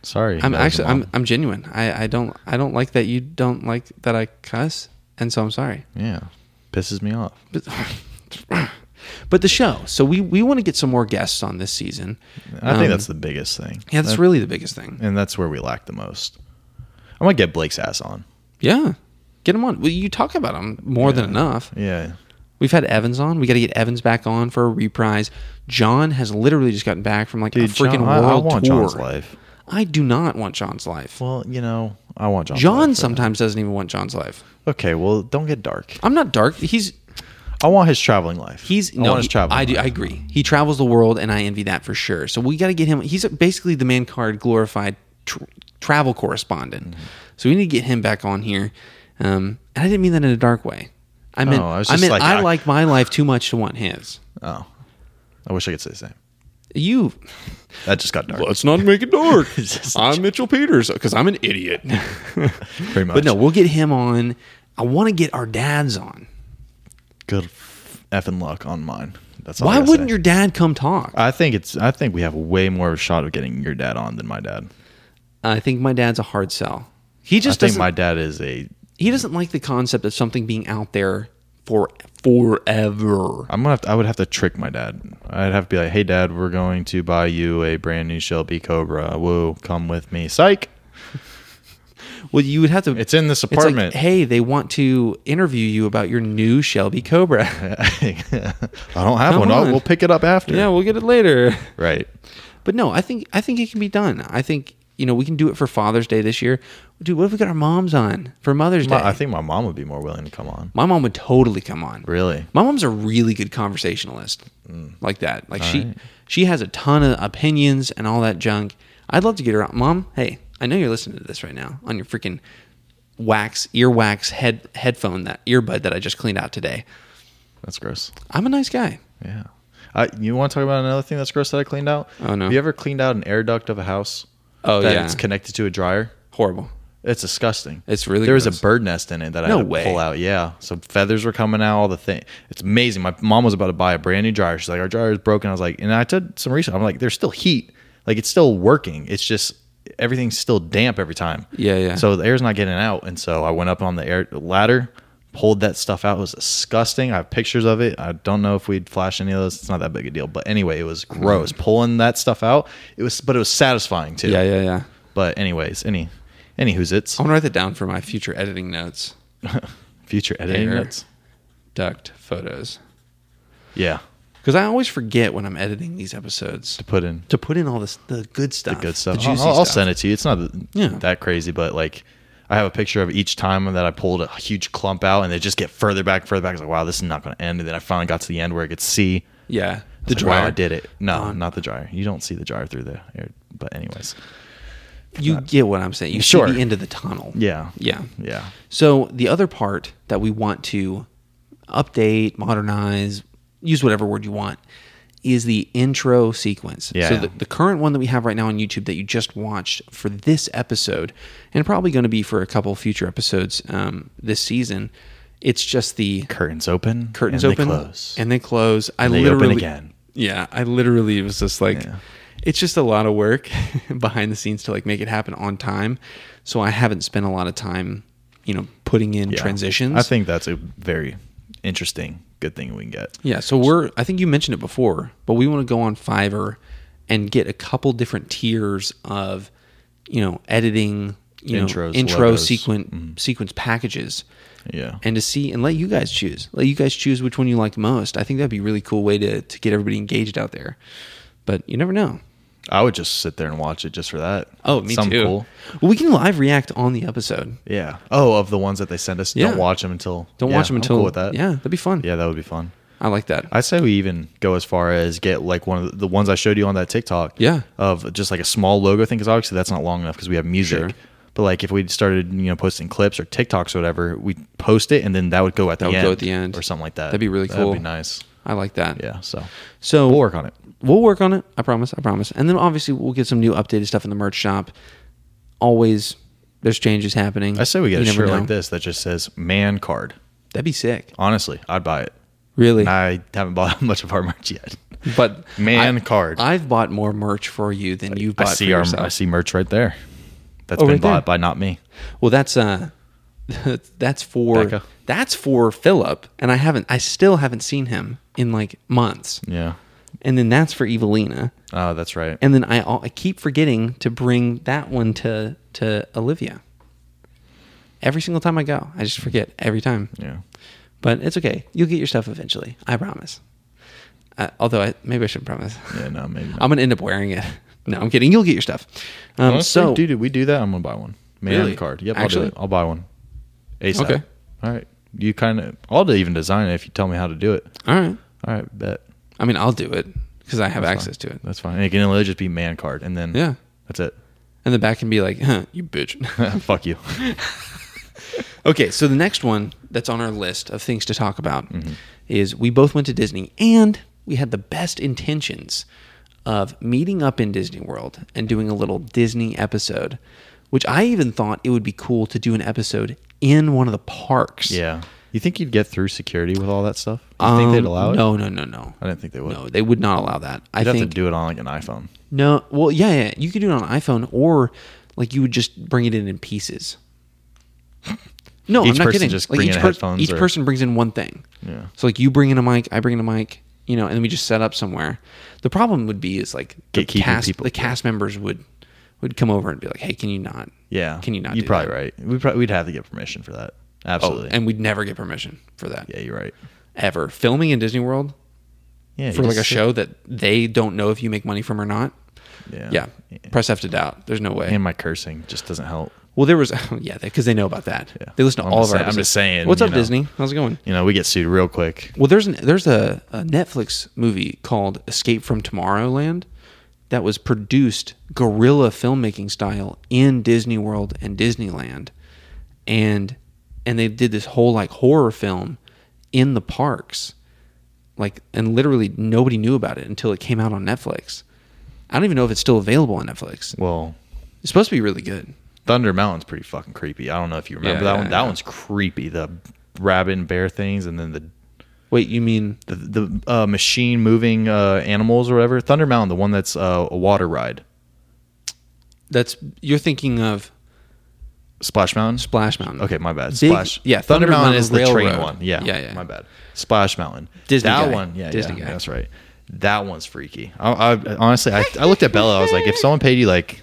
Sorry. I'm that was actually your mom. I'm I'm genuine. I, I don't I don't like that you don't like that I cuss, and so I'm sorry. Yeah. Pisses me off. But, but the show. So we we want to get some more guests on this season. I Um, think that's the biggest thing. yeah, that's That- really the biggest thing. And that's where we lack the most. I'm going to get Blake's ass on. Yeah, get him on. Well, you talk about him more than enough. Yeah. We've had Evans on. We got to get Evans back on for a reprise. John has literally just gotten back from like Dude, a freaking John, I, world I want tour. John's life. I do not want John's life. Well, you know, I want John's John life. sometimes doesn't even want John's life. Okay, well, don't get dark. I'm not dark. He's I want his traveling life. he's I no. want his he- traveling I do. life. I agree. He travels the world, and I envy that for sure. So we got to get him. He's basically the man card glorified tr- travel correspondent. Mm-hmm. So we need to get him back on here. Um, and I didn't mean that in a dark way. I meant Oh, I I, was just meant like, I I- like my life too much to want his. Oh. I wish I could say the same. You. That just got dark. Let's not make it dark. It's just- I'm Mitchell Peters because I'm an idiot. Pretty much. But no, we'll get him on. I want to get our dads on. Good effing luck on mine. That's all I Why gotta wouldn't say. your dad come talk? I think it's. I think we have way more of a shot of getting your dad on than my dad. I think my dad's a hard sell. He just I think doesn't. my dad is a. he doesn't like the concept of something being out there for forever. I'm gonna. Have to, I would have to trick my dad. I'd have to be like, "Hey, Dad, we're going to buy you a brand new Shelby Cobra. Woo, come with me." Psych. Well, you would have to. It's in this It's like, apartment. hey, they want to interview you about your new Shelby Cobra. I don't have Come one. on. I'll, we'll pick it up after. Yeah, we'll get it later. Right. But no, I think I think it can be done. I think you know we can do it for Father's Day this year. Dude, what if we got our moms on for Mother's Day? My, I think my mom would be more willing to come on. my mom would totally come on. Really? My mom's a really good conversationalist, like that. Like she right. she has a ton of opinions and all that junk. I'd love to get her on. Mom, hey, I know you're listening to this right now on your freaking wax earwax head headphone, that earbud that I just cleaned out today. That's gross. I'm a nice guy. Yeah. I, you want to talk about another thing that's gross that I cleaned out? Oh, no. Have you ever cleaned out an air duct of a house? Oh, that yeah. it's connected to a dryer? Horrible. It's disgusting. It's really There was gross. a bird nest in it that I No had to way. pull out. Yeah. So feathers were coming out, all the thing. It's amazing. My mom was about to buy a brand new dryer. She's like, our dryer is broken. I was like, and I did some research. I'm like, there's still heat. Like it's still working. It's just everything's still damp every time. Yeah, yeah. So the air's not getting out. And so I went up on the air ladder, pulled that stuff out. It was disgusting. I have pictures of it. I don't know if we'd flash any of those. It's not that big a deal. But anyway, it was gross. Pulling that stuff out. It was, but it was satisfying too. Yeah, yeah, yeah. But anyways, any, any who's it's I want to write that down for my future editing notes. future editing Air notes. duct photos. Yeah. Because I always forget when I'm editing these episodes To put in to put in all this the good stuff, good stuff. the juicy I'll, I'll stuff. send it to you. It's not th- Yeah. that crazy, but like I have a picture of each time that I pulled a huge clump out and they just get further back, further back. I was like, wow, this is not going to end. And then I finally got to the end where I could see Yeah, the the dryer. dryer. I did it. No, On. not the dryer. You don't see the dryer through the air. But anyways. You get what I'm saying. You Sure. see the end of the tunnel. Yeah. Yeah. Yeah. So the other part that we want to update, modernize, use whatever word you want, is the intro sequence. Yeah. So the, the current one that we have right now on YouTube that you just watched for this episode, and probably going to be for a couple future episodes um, this season, it's just the Curtains open. curtains and open They close. and they close. I they literally open again. Yeah, I literally was just like, Yeah. it's just a lot of work behind the scenes to like make it happen on time. So I haven't spent a lot of time, you know, putting in Yeah. transitions. I think that's a very interesting, good thing we can get. Yeah, so we're I think you mentioned it before, but we want to go on Fiverr and get a couple different tiers of, you know, editing, you Intros, know, intro logos. sequence sequence packages. Yeah. And to see and let you guys choose. Let you guys choose which one you like most. I think that'd be a really cool way to to get everybody engaged out there. But you never know. I would just sit there and watch it just for that. Oh, me Something too. Cool. Well, we can live react on the episode. Yeah. Oh, of the ones that they send us, Yeah. don't watch them until. Don't yeah, watch them I'm until cool with that. Yeah, that'd be fun. Yeah, that would be fun. I like that. I say we even go as far as get like one of the, the ones I showed you on that TikTok. Yeah. Of just like a small logo thing, because obviously that's not long enough because we have music. Sure. But like if we started, you know, posting clips or TikToks or whatever, we post it and then that would go at That the would end. go at the end. or something like that. That'd be really cool. That'd be nice. I like that. Yeah. So So we'll work on it. We'll work on it. I promise. I promise. And then obviously we'll get some new updated stuff in the merch shop. Always, there's changes happening. I say we get You a never shirt know. like this that just says "man card." That'd be sick. Honestly, I'd buy it. Really. And I haven't bought much of our merch yet. But Man I, card. I've bought more merch for you than you've bought I see for our, yourself. I see merch right there. That's Oh, been right there. bought by not me. Well, that's uh, that's for Becca. that's for Philip, and I haven't, I still haven't seen him in like months. Yeah. And then that's for Evelina, Oh, that's right. and then I I keep forgetting to bring that one to to Olivia. Every single time I go, I just forget every time. Yeah. But it's okay. You'll get your stuff eventually. I promise. Uh, although I, maybe I shouldn't promise. Yeah, no, maybe not. I'm gonna end up wearing it. No, I'm kidding. You'll get your stuff. Um, Honestly, so dude, we do that. I'm gonna buy one. Man Really? card. Yep, Actually? I'll do it. I'll buy one. ASAP. Okay. All right. You kind of. I'll even design it if you tell me how to do it. all right. All right. Bet. I mean, I'll do it because I have That's access fine. to it. That's fine. And it can literally just be man card, and then Yeah. that's it. And the back can be like, huh, you bitch. Fuck you. Okay, so the next one that's on our list of things to talk about Mm-hmm. is we both went to Disney and we had the best intentions of meeting up in Disney World and doing a little Disney episode, which I even thought it would be cool to do an episode in one of the parks. Yeah. You think you'd get through security with all that stuff? You think they'd Um, allow it? No, no, no, no. I didn't think they would. No, they would not allow that. I You'd have think to do it on like an iPhone. no. Well, yeah, yeah. You could do it on an iPhone, or like you would just bring it in in pieces. No, Each I'm not person kidding. just like bring each in per- headphones each or- person brings in one thing. Yeah. So like you bring in a mic, I bring in a mic, you know, and then we just set up somewhere. The problem would be is like the Gatekeeping cast, people. the cast members would would come over and be like, "Hey, can you not?" Yeah. Can you not You're do probably that? right. We probably, we'd have to get permission for that. Absolutely. Oh, and we'd never get permission for that yeah, you're right. ever. Filming in Disney World Yeah. for you like a just sit- show that they don't know if you make money from or not. Yeah. Yeah, press F to doubt. There's no way. And my cursing just doesn't help. Well, there was yeah, because they know about that. Yeah. They listen to I'm all just of our saying- I'm episodes. just saying, What's you up, know. Disney? How's it going? You know, we get sued real quick. Well, there's an, there's a, a Netflix movie called Escape from Tomorrowland that was produced guerrilla filmmaking style in Disney World and Disneyland, and and they did this whole like horror film in the parks, like, and literally nobody knew about it until it came out on Netflix. I don't even know if it's still available on Netflix. Well, It's supposed to be really good. Thunder Mountain's pretty fucking creepy. I don't know if you remember Yeah, that yeah, one. That yeah. one's creepy. The rabbit and bear things, and then the Wait, you mean the, the uh, machine moving uh, animals or whatever. Thunder Mountain, the one that's uh, a water ride. that's you're thinking of Splash Mountain. Splash Mountain? Okay, my bad. Big- Splash. yeah, Thunder, Thunder Mountain, Mountain is the train Railroad. one. Yeah, Yeah, yeah. My bad. Splash Mountain. Disney That guy. one. Yeah, Disney yeah, guy. that's right. That one's freaky. I, I honestly, I, I looked at Bella. I was like, if someone paid you like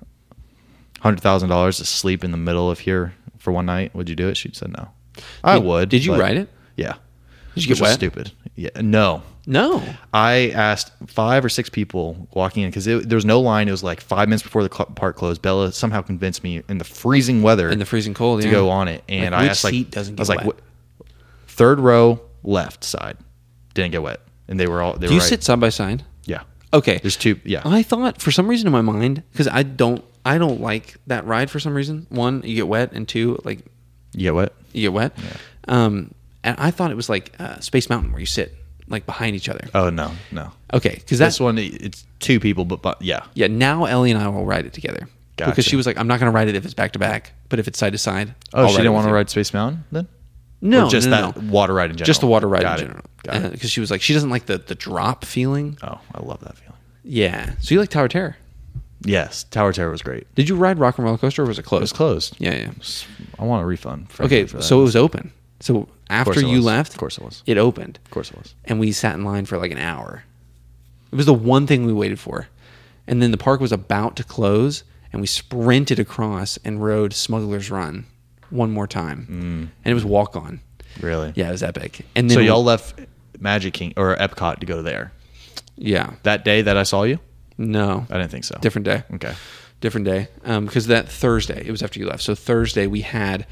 hundred thousand dollars to sleep in the middle of here for one night, would you do it? She said no. I Did- would. Did you but- ride it? Yeah. Did you get Which was wet? Stupid. Yeah. No. No. I asked five or six people walking in because there was no line. It was like five minutes before the cl- park closed. Bella somehow convinced me in the freezing weather In the freezing cold, to yeah. go on it, and Like, I which asked like seat doesn't I was get like, wet? what, third row left side didn't get wet, and they were all. They Do were you right. sit side by side? Yeah. Okay. There's two. Yeah. I thought for some reason in my mind, because I don't, I don't like that ride for some reason. One, you get wet, and two, like You get wet. you get wet. Um, and I thought it was like uh, Space Mountain where you sit like behind each other. Oh no, no. Okay, because that's This one, it's two people, but, but yeah. yeah. Now Ellie and I will ride it together because Gotcha. she was like, I'm not going to ride it if it's back to back, but if it's side to side. Oh, I'll she ride it didn't with want to you. ride Space Mountain then? No, Or just no, no, that no. water ride in general. Just the water ride Got in it. general. Got it. Because she was like, she doesn't like the the drop feeling. Oh, I love that feeling. Yeah. So you like Tower Terror? Yes, Tower Terror was great. Did you ride Rock and Roller Coaster or was it closed? It was closed. Yeah, yeah. I want a refund. Okay, frankly, for that. so it was open. So after course it you was. left, Of course it was. It opened, Of course it was. and we sat in line for like an hour. It was the one thing we waited for, and then the park was about to close, and we sprinted across and rode Smuggler's Run one more time, and it was walk on. Really? Yeah, it was epic. And then So we- y'all left Magic King or Epcot to go there yeah, that day that I saw you? no, I didn't think so. different day. Okay. different day because that Thursday it was after you left. So Thursday we had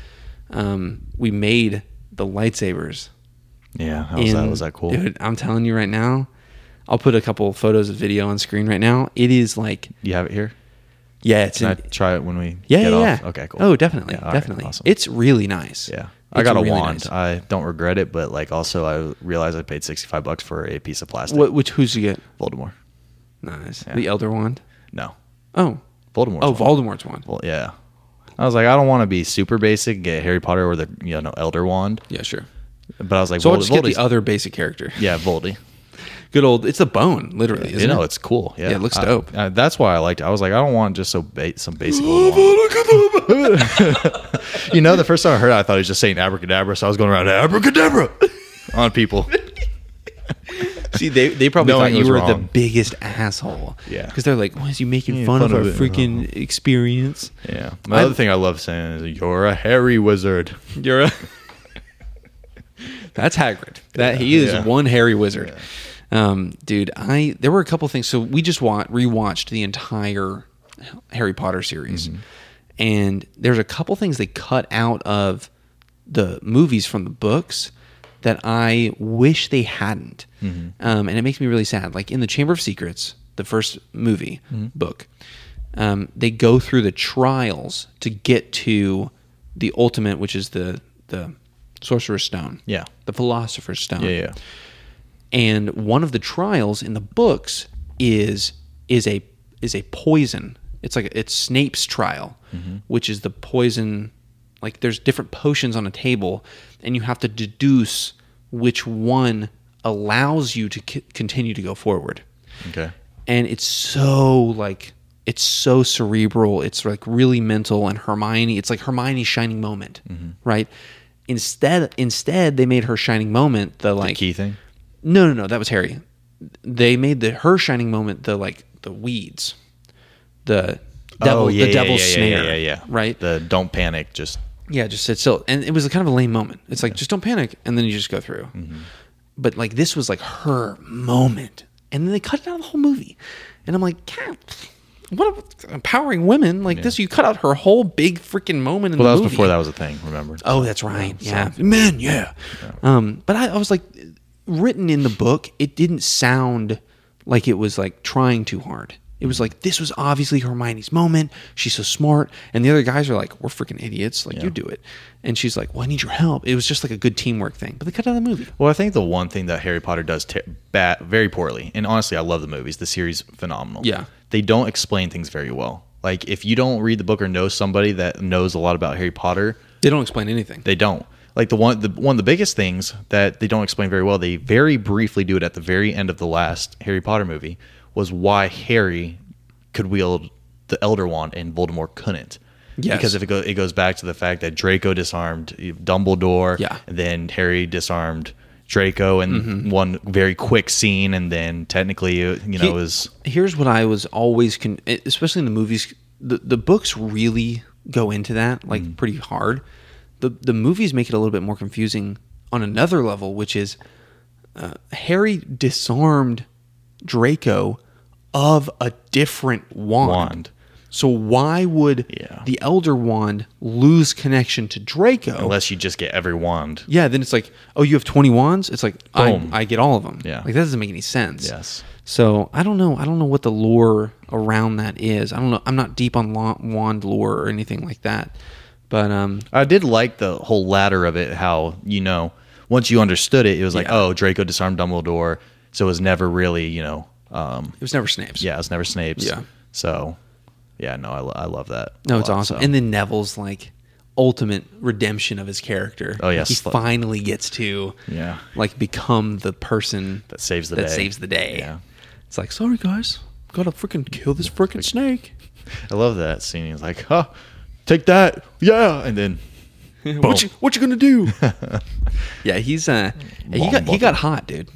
um, we made the lightsabers. Yeah. How was that? in- Was that cool? dude? I'm telling you right now. I'll put a couple photos of video on screen right now. It is like You have it here? yeah, it's Can in, I try it when we yeah, get yeah, off? yeah. Okay, cool. Oh, definitely, Yeah, all right, definitely. awesome. It's really nice. Yeah. I It's got a really wand. nice. I don't regret it, but like also I realized I paid sixty-five bucks for a piece of plastic. What? Which? Who's you get? Voldemort. Nice. Yeah. The Elder Wand. No. Oh. Voldemort. Oh, Voldemort's wand. Well, yeah. I was like, I don't want to be super basic, get Harry Potter or the you know Elder Wand. Yeah, sure. But I was like, So I'll Vold- just get the Voldy's- other basic character. Yeah, Voldy. Good old. It's a bone, literally. Isn't you know, it? it's cool. Yeah, Yeah, it looks I- dope. I- that's why I liked it. I was like, I don't want just so ba- some basic. old one. You know, the first time I heard it, I thought he was just saying abracadabra, so I was going around abracadabra on people. See, they, they probably Knowing thought it you was were the wrong. biggest asshole. Yeah. Because they're like, why is he making Yeah, fun, fun of our of it. freaking experience? Yeah. The I- other thing I love saying is, "You're a hairy wizard." You're a. That's Hagrid. That Yeah, he is yeah. one hairy wizard. Um, dude, I there were a couple things. So we just wa- rewatched the entire Harry Potter series, Mm-hmm. and there's a couple things they cut out of the movies from the books that I wish they hadn't. Mm-hmm. Um, and it makes me really sad. Like in the Chamber of Secrets, the first movie Mm-hmm. book, um, they go through the trials to get to the ultimate, which is the the Sorcerer's Stone. Yeah. The Philosopher's Stone. Yeah, yeah. And one of the trials in the books is is a is a poison. It's like it's Snape's trial, Mm-hmm. which is the poison. Like there's different potions on a table, and you have to deduce which one allows you to c- continue to go forward. Okay. And it's so like it's so cerebral. It's like really mental. And Hermione, it's like Hermione's shining moment, Mm-hmm. right? Instead, instead they made her shining moment the like The key thing. no, no, no. That was Harry. They made the her shining moment the like the weeds, the devil, oh, yeah, the yeah, devil's yeah, snare, Yeah, yeah, yeah. right? The don't panic. Just Yeah, just sit still. And it was a kind of a lame moment. It's like, just don't panic. And then you just go through. Mm-hmm. But like, this was like her moment. And then they cut it out of the whole movie. And I'm like, God, what empowering women like this. You cut out her whole big freaking moment in well, that the was movie. before that was a thing. Remember? Oh, that's right. Yeah. Men, yeah. Um, but I, I was like, written in the book, it didn't sound like it was like trying too hard. It was like, this was obviously Hermione's moment. She's so smart. And the other guys are like, we're freaking idiots. Like, you do it. And she's like, well, I need your help. It was just like a good teamwork thing. But they cut out of the movie. Well, I think the one thing that Harry Potter does te- bat very poorly, and honestly, I love the movies. The series, phenomenal. Yeah. They don't explain things very well. Like, if you don't read the book or know somebody that knows a lot about Harry Potter, They don't explain anything. they don't. Like, the one, the one of the biggest things that they don't explain very well, they very briefly do it at the very end of the last Harry Potter movie, was why Harry could wield the Elder Wand and Voldemort couldn't. Yes. Because if it, go, it goes back to the fact that Draco disarmed Dumbledore, Yeah. and then Harry disarmed Draco in Mm-hmm. one very quick scene, and then technically, uh, you know, He- it was Here's what I was always, con- especially in the movies, the, the books really go into that like Mm. pretty hard. The the movies make it a little bit more confusing on another level, which is uh, Harry disarmed Draco of a different wand. Wand. So why would Yeah. the Elder Wand lose connection to Draco? unless you just get every wand. Yeah, then it's like, oh, you have twenty wands? It's like, I, Boom. I get all of them. Yeah. Like, that doesn't make any sense. Yes. So, I don't know. I don't know what the lore around that is. I don't know. I'm not deep on lo- wand lore or anything like that. But, um, I did like the whole ladder of it, how, you know, once you understood it, it was like, Yeah. oh, Draco disarmed Dumbledore, so it was never really, you know, um, it was never Snape's. yeah, it was never Snape's. Yeah. So, yeah, no, I, lo- I love that. No, a it's lot, awesome. so. And then Neville's, like, ultimate redemption of his character. Oh, yeah, Like, he sl- finally gets to, Yeah. like, become the person That saves the that day. saves the day. Yeah. It's like, sorry, guys. Gotta freaking kill this freaking snake. I love that scene. He's like, huh, take that. Yeah. And then, what you what you gonna do? Yeah, he's uh he Long got he bubble. got hot, dude.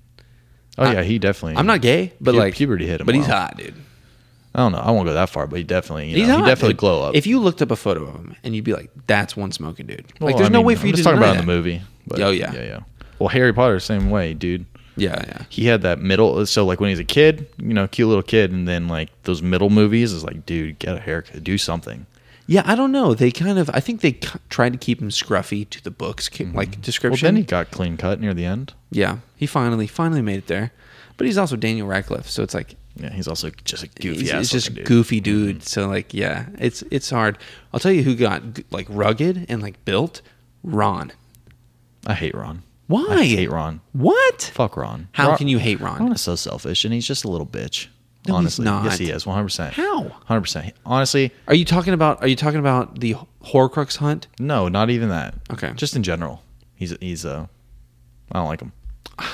oh, yeah, he definitely. I'm not gay, but Pu- like puberty hit him But he's well. hot, dude. I don't know. I won't go that far, but he definitely, you He's know, hot. he definitely dude. glow up. If you looked up a photo of him and you'd be like, "That's one smoking dude." Well, like, there's I no mean, way for I'm you to just talking deny about in that. the movie. But Oh, yeah. yeah, yeah. Well, Harry Potter, same way, dude. Yeah, yeah. He had that middle. So like when he's a kid, you know, cute little kid, and then like those middle movies is like, dude, get a haircut, do something. Yeah, I don't know. They kind of, I think they c- tried to keep him scruffy to the books, ki- like Well, description. then he got clean cut near the end. yeah, he finally, finally made it there. But he's also Daniel Radcliffe, so it's like Yeah, he's also just a goofy he's, ass. it's just looking dude. goofy dude. So like, yeah, it's it's hard. I'll tell you who got g- like rugged and like built. Ron. I hate Ron. Why? I hate Ron. What? Fuck Ron. How Ron, can you hate Ron? Ron is so selfish, and he's just a little bitch. No, he's honestly, not. yes, he is. One hundred percent. How? One hundred percent. Honestly, Are you talking about? Are you talking about the Horcrux hunt? no, not even that. Okay. Just in general, he's he's uh, I don't like him.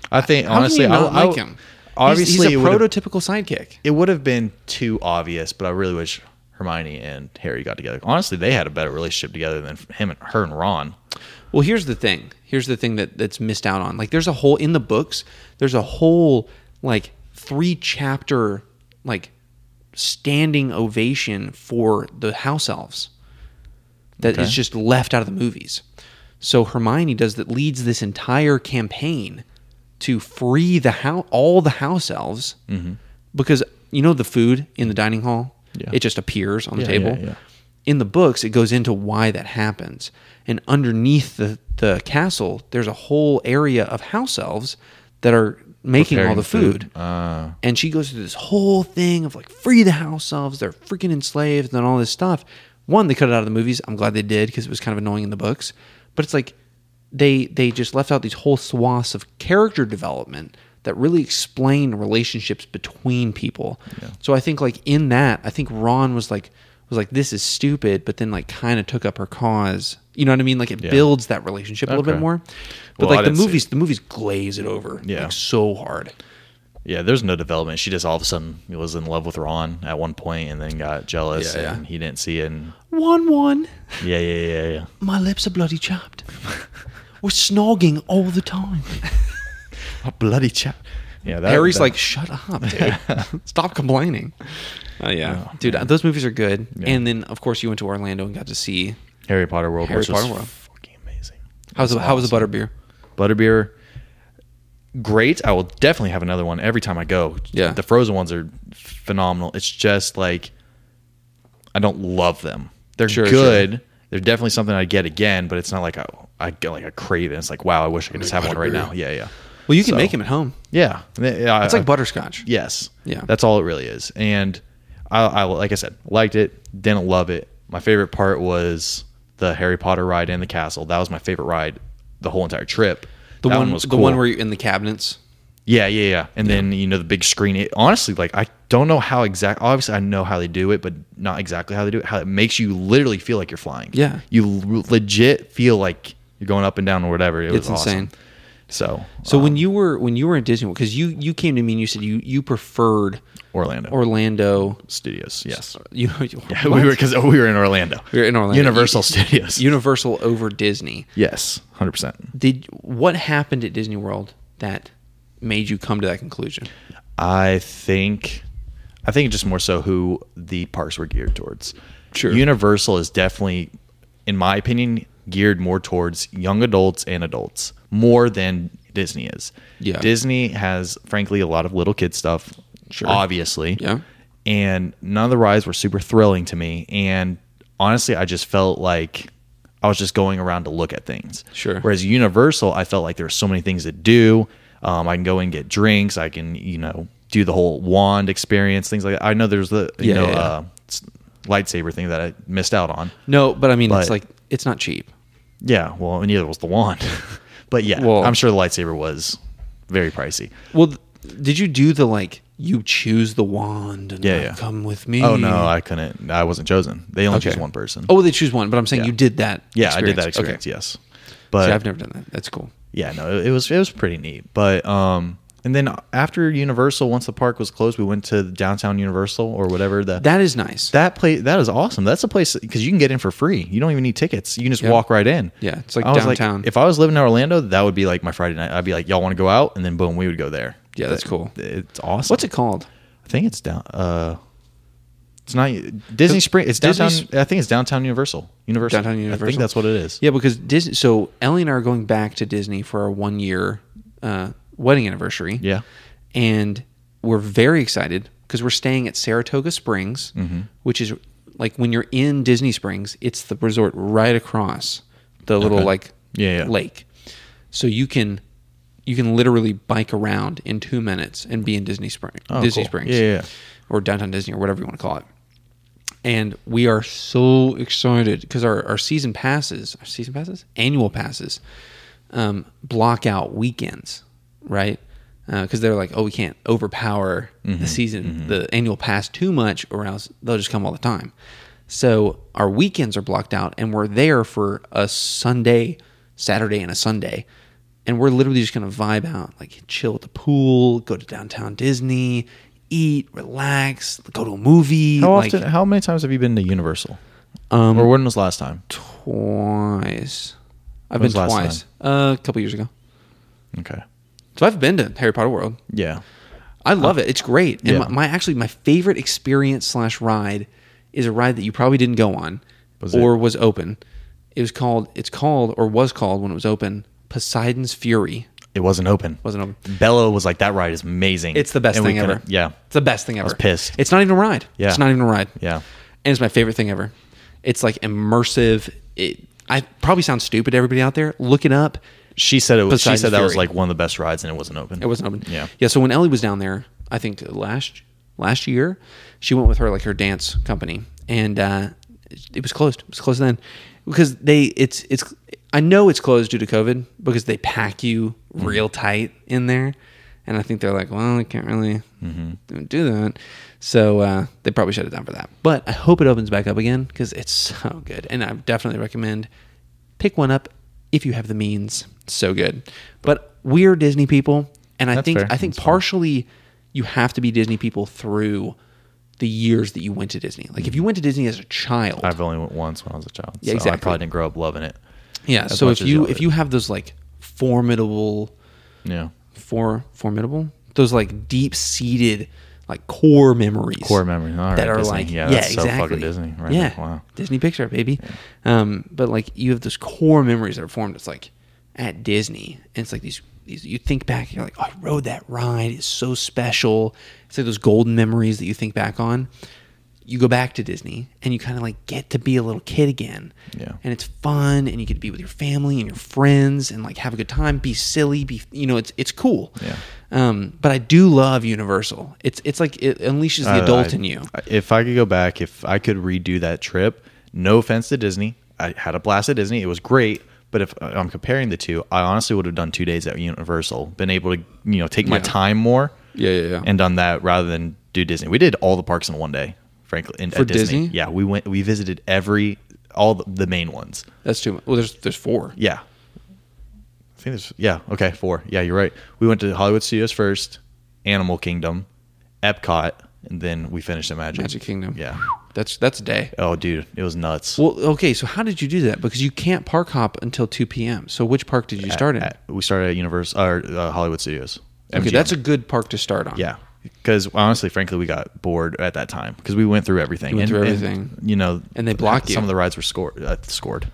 I think How can honestly, you not I, I, like him? Obviously, he's, he's it a would've- prototypical sidekick. it would have been too obvious, but I really wish Hermione and Harry got together. Honestly, they had a better relationship together than him and her and Ron. Well, here's the thing. Here's the thing that, that's missed out on. Like, there's a whole in the books. There's a whole like three chapter like standing ovation for the house elves that Okay. is just left out of the movies. So Hermione does that leads this entire campaign to free the house, all the house elves, Mm-hmm. because you know the food in the dining hall, Yeah. it just appears on the Yeah, table. yeah, yeah. In the books, it goes into why that happens, and underneath the the castle, there's a whole area of house elves that are making all Preparing the food. Uh, And she goes through this whole thing of like, free the house elves, they're freaking enslaved and all this stuff. One, they cut it out of the movies. I'm glad they did because it was kind of annoying in the books. But it's like they they just left out these whole swaths of character development that really explain relationships between people. Yeah. So I think like in that, I think Ron was like was like, this is stupid, but then like kind of took up her cause. You know what I mean? Like it Yeah. builds that relationship a little bit Okay. more. But Well, I like the didn't see movies, the movies glaze it over Yeah. like so hard. yeah, there's no development. She just all of a sudden was in love with Ron at one point, and then got jealous, Yeah, yeah. and he didn't see it. And One one. yeah, yeah, yeah, yeah. My lips are bloody chapped. We're snogging all the time. A bloody chap. Yeah, that, Harry's that- like, shut up, dude. Stop complaining. Oh, yeah. Oh, dude, man. those movies are good. Yeah. And then, of course, you went to Orlando and got to see. Harry Potter World, Harry which Potter was World. fucking amazing. How's the, It's how was the awesome. butterbeer? Butterbeer, great. I will definitely have another one every time I go. Yeah. The frozen ones are phenomenal. It's just like I don't love them. They're Sure, good. sure. They're definitely something I'd get again, but it's not like I, I get like a crave it. It's like, wow, I wish I could just have one right now. Yeah, yeah. Well, you can So, make them at home. Yeah. yeah It's I- like butterscotch. Yes. Yeah. That's all it really is. And I, I like I said, liked it, didn't love it. My favorite part was the Harry Potter ride in the castle. That was my favorite ride the whole entire trip. The That one, was the cool. one where you're in the cabinets. Yeah, yeah, yeah. And then, you know, the big screen. It, honestly, like, I don't know how exact. Obviously, I know how they do it, but not exactly how they do it. How it makes you literally feel like you're flying. Yeah. You l- legit feel like you're going up and down or whatever. It It's was awesome. insane. So, So um, when you were when you were in Disney World, because you you came to me and you said you you preferred Orlando Orlando. Studios, yes. You, Yeah, we were because we were in Orlando. We were in Orlando. Universal You- Studios. Universal over Disney. Yes, one hundred percent. Did what happened at Disney World that made you come to that conclusion? I think, I think just more so who the parks were geared towards. Sure. Universal is definitely, in my opinion, geared more towards young adults and adults more than Disney is. Yeah. Disney has, frankly, a lot of little kid stuff. Sure. Obviously. Yeah. And none of the rides were super thrilling to me. And honestly, I just felt like I was just going around to look at things. Sure. Whereas Universal, I felt like there were so many things to do. Um, I can go and get drinks. I can, you know, do the whole wand experience, things like that. I know there's the, you Yeah, know, yeah, yeah. Uh, s- lightsaber thing that I missed out on. No, but I mean, it's But- like it's not cheap. Yeah. Well, and neither was the wand. But yeah, Well- I'm sure the lightsaber was very pricey. Well, th- did you do the like you choose the wand and Yeah, like, yeah. come with me? Oh, no, I couldn't. I wasn't chosen. They only Okay. choose one person. Oh, they choose one, but I'm saying Yeah. you did that. yeah, I did that Okay. experience. Yes. But See, I've never done that. That's cool. yeah, no, it, it was it was pretty neat. But um, and then after Universal, once the park was closed, we went to downtown Universal or whatever. The That is nice. that place that is awesome. That's a place because you can get in for free. You don't even need tickets. You can just Yeah. walk right in. Yeah, it's like I was downtown. if I was living in Orlando, that would be like my Friday night. I'd be like, y'all want to go out, and then boom, we would go there. Yeah, that's That- cool. It's awesome. What's it called? I think it's down. Uh, it's not Disney Spring. It's downtown. Disney's- I think it's downtown Universal. Universal. Downtown I Universal? think that's what it is. Yeah, because Disney. So Ellie and I are going back to Disney for our one year uh, wedding anniversary. Yeah. and we're very excited because we're staying at Saratoga Springs, Mm-hmm. which is like when you're in Disney Springs, it's the resort right across the little Okay. like Yeah, yeah. lake. So you can you can literally bike around in two minutes and be in Disney Springs, Oh, Disney cool. Springs, Yeah, yeah, yeah. or downtown Disney or whatever you want to call it. And we are so excited because our, our season passes, our season passes, annual passes, um, block out weekends, right? Because they're like, oh, we can't overpower the season, the annual pass too much, or else they'll just come all the time. So our weekends are blocked out, and we're there for a Sunday, Saturday, and a Sunday. and we're literally just going to vibe out, like chill at the pool, go to downtown Disney, eat, relax, go to a movie. How like, often? How many times have you been to Universal? Um, or when was the last time? Twice. I've When was been the last twice. Uh, a couple years ago. Okay. So I've been to Harry Potter World. Yeah. I love it. It's great. And Yeah. my, my actually my favorite experience slash ride is a ride that you probably didn't go on, Was or it? was open. It was called. It's called or was called when it was open. Poseidon's Fury. It wasn't open. Wasn't open. Bella was like, that ride is amazing. It's the best And we thing ever. couldn't- Yeah. It's the best thing ever. was pissed. It's not even a ride. Yeah. It's not even a ride. Yeah. And it's my favorite thing ever. It's like immersive. It I probably sound stupid to everybody out there. Look it up. She said it was. Poseidon's she said that was Fury. like one of the best rides, and it wasn't open. It wasn't open. Yeah. Yeah. So when Ellie was down there, I think last last year, she went with her like her dance company, and uh, it was closed. It was closed then because they it's it's. I know it's closed due to COVID because they pack you real tight in there, and I think they're like, well, I can't really Mm-hmm. do that, so uh, they probably shut it down for that. But I hope it opens back up again because it's so good, and I definitely recommend pick one up if you have the means. So good. But we're Disney people, and I That's think fair. I think That's fair. partially you have to be Disney people through the years that you went to Disney. Like if you went to Disney as a child, I've only went once when I was a child. Yeah, so I exactly. probably didn't grow up loving it. yeah. as So much if as you y'all if did. you have those like formidable, Yeah. for formidable, those like deep seated like core memories, Core memory. All right, that are Disney. like yeah, yeah, that's so exactly. fucking Disney. Right yeah, there. Wow. Disney Pixar, baby. Um, but like you have those core memories that are formed. It's like at Disney, and it's like these. these you think back, you're like, oh, I rode that ride. It's so special. It's like those golden memories that you think back on. You go back to Disney, and you kind of like get to be a little kid again. Yeah. And it's fun, and you get to be with your family and your friends, and like have a good time, be silly, be you know, it's it's cool. Yeah. Um, but I do love Universal. It's it's like it unleashes the I- adult I- in you. If I could go back, if I could redo that trip, no offense to Disney, I had a blast at Disney. It was great. But if I'm comparing the two, I honestly would have done two days at Universal, been able to, you know, take my Yeah. time more, Yeah, yeah, yeah. and done that rather than do Disney. We did all the parks in one day, frankly. In, For at Disney, Disney? yeah, we went, we visited every, all the, the main ones. That's too much. Well, there's there's four. Yeah, I think there's, yeah, okay, four. Yeah, you're right. We went to Hollywood Studios first, Animal Kingdom, Epcot, and then we finished at Magic. Magic Kingdom. Yeah. That's that's a day. Oh, dude, it was nuts. Well, okay, so how did you do that? Because you can't park hop until two p.m. So which park did you start in? At- we started at Universal or uh, Hollywood Studios. Okay, M G M. that's a good park to start on. Yeah, because honestly, frankly, we got bored at that time because we went through everything. You went and, through and, everything. you know, And they block you. Some of the rides were scored, uh, scored,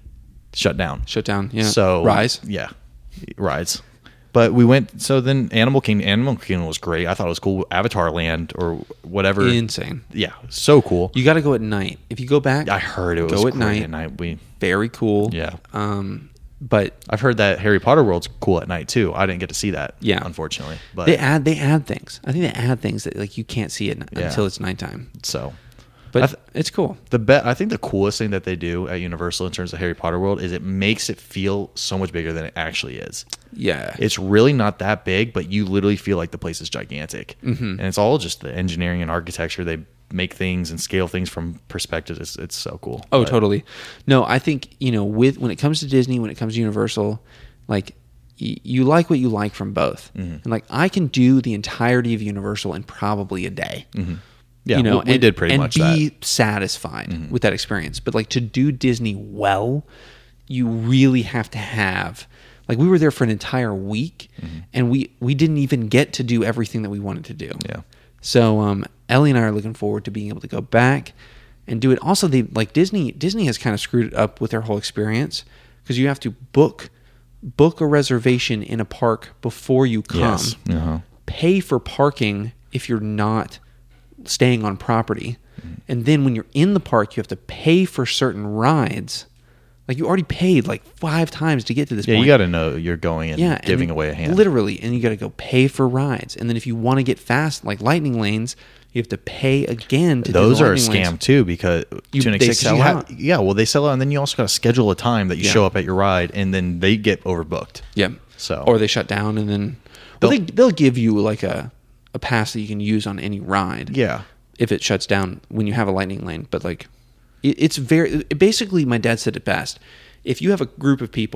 shut down. Shut down. Yeah. So Rise. yeah, rides. But we went. So then, Animal Kingdom. Animal Kingdom was great. I thought it was cool. Avatar Land or whatever. Insane. Yeah, so cool. You got to go at night. If you go back, I heard it was go at great night. at night. We Very cool. Yeah. Um, but I've heard that Harry Potter World's cool at night too. I didn't get to see that. Yeah. unfortunately. But they add they add things. I think they add things that like you can't see it Yeah. until it's nighttime. so But I th- it's cool. the be- I think the coolest thing that they do at Universal in terms of Harry Potter World is it makes it feel so much bigger than it actually is. Yeah. It's really not that big, but you literally feel like the place is gigantic. Mm-hmm. And it's all just the engineering and architecture. They make things and scale things from perspectives. It's, it's so cool. Oh, But- totally. No, I think, you know, with when it comes to Disney, when it comes to Universal, like y- you like what you like from both. Mm-hmm. And like I can do the entirety of Universal in probably a day. Mm-hmm. Yeah, you know, we, we and, did pretty and much be that. Mm-hmm. satisfied with that experience. But like to do Disney well, you really have to have like we were there for an entire week and we we didn't even get to do everything that we wanted to do. Yeah. So um Ellie and I are looking forward to being able to go back and do it. Also, they like Disney Disney has kind of screwed it up with their whole experience because you have to book book a reservation in a park before you come. Yes. Uh-huh. Pay for parking if you're not staying on property. And then when you're in the park, you have to pay for certain rides. Like you already paid like five times to get to this Yeah, point. you got to know you're going and Yeah, and giving then away a hand. Literally, and you got to go pay for rides. And then if you want to get fast, like lightning lanes, you have to pay again to Those do the are a lightning scam lanes. too because You- to an they extent, 'cause sell you have- out. yeah, well, they sell out, and then you also got to schedule a time that you Yeah. show up at your ride, and then they get overbooked. Yeah. So- or they shut down, and then well, They'll- they they'll give you like a a pass that you can use on any ride. Yeah. If it shuts down when you have a lightning lane, but like it, it's very it, basically my dad said it best. If you have a group of people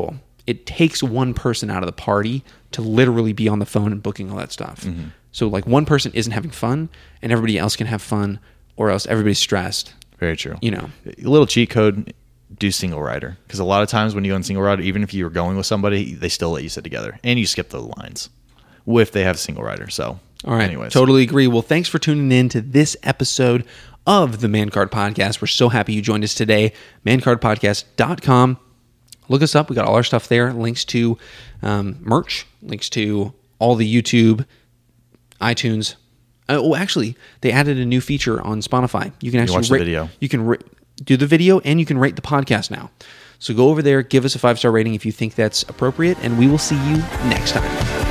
it takes one person out of the party to literally be on the phone and booking all that stuff. Mm-hmm. So like one person isn't having fun and everybody else can have fun, or else everybody's stressed. Very true. You know, a little cheat code, do single rider. Because a lot of times when you go on single rider, even if you were going with somebody, they still let you sit together and you skip the lines if they have single rider. So all right. Anyways. Totally agree. Well, thanks for tuning in to this episode of the Man Card Podcast. We're so happy you joined us today. man card podcast dot com. Look us up. We got all our stuff there. Links to um, merch, links to all the YouTube, iTunes. Uh, oh, actually, they added a new feature on Spotify. You can actually you watch rate, the video. You can ra- do the video, and you can rate the podcast now. So go over there, give us a five-star rating if you think that's appropriate, and we will see you next time.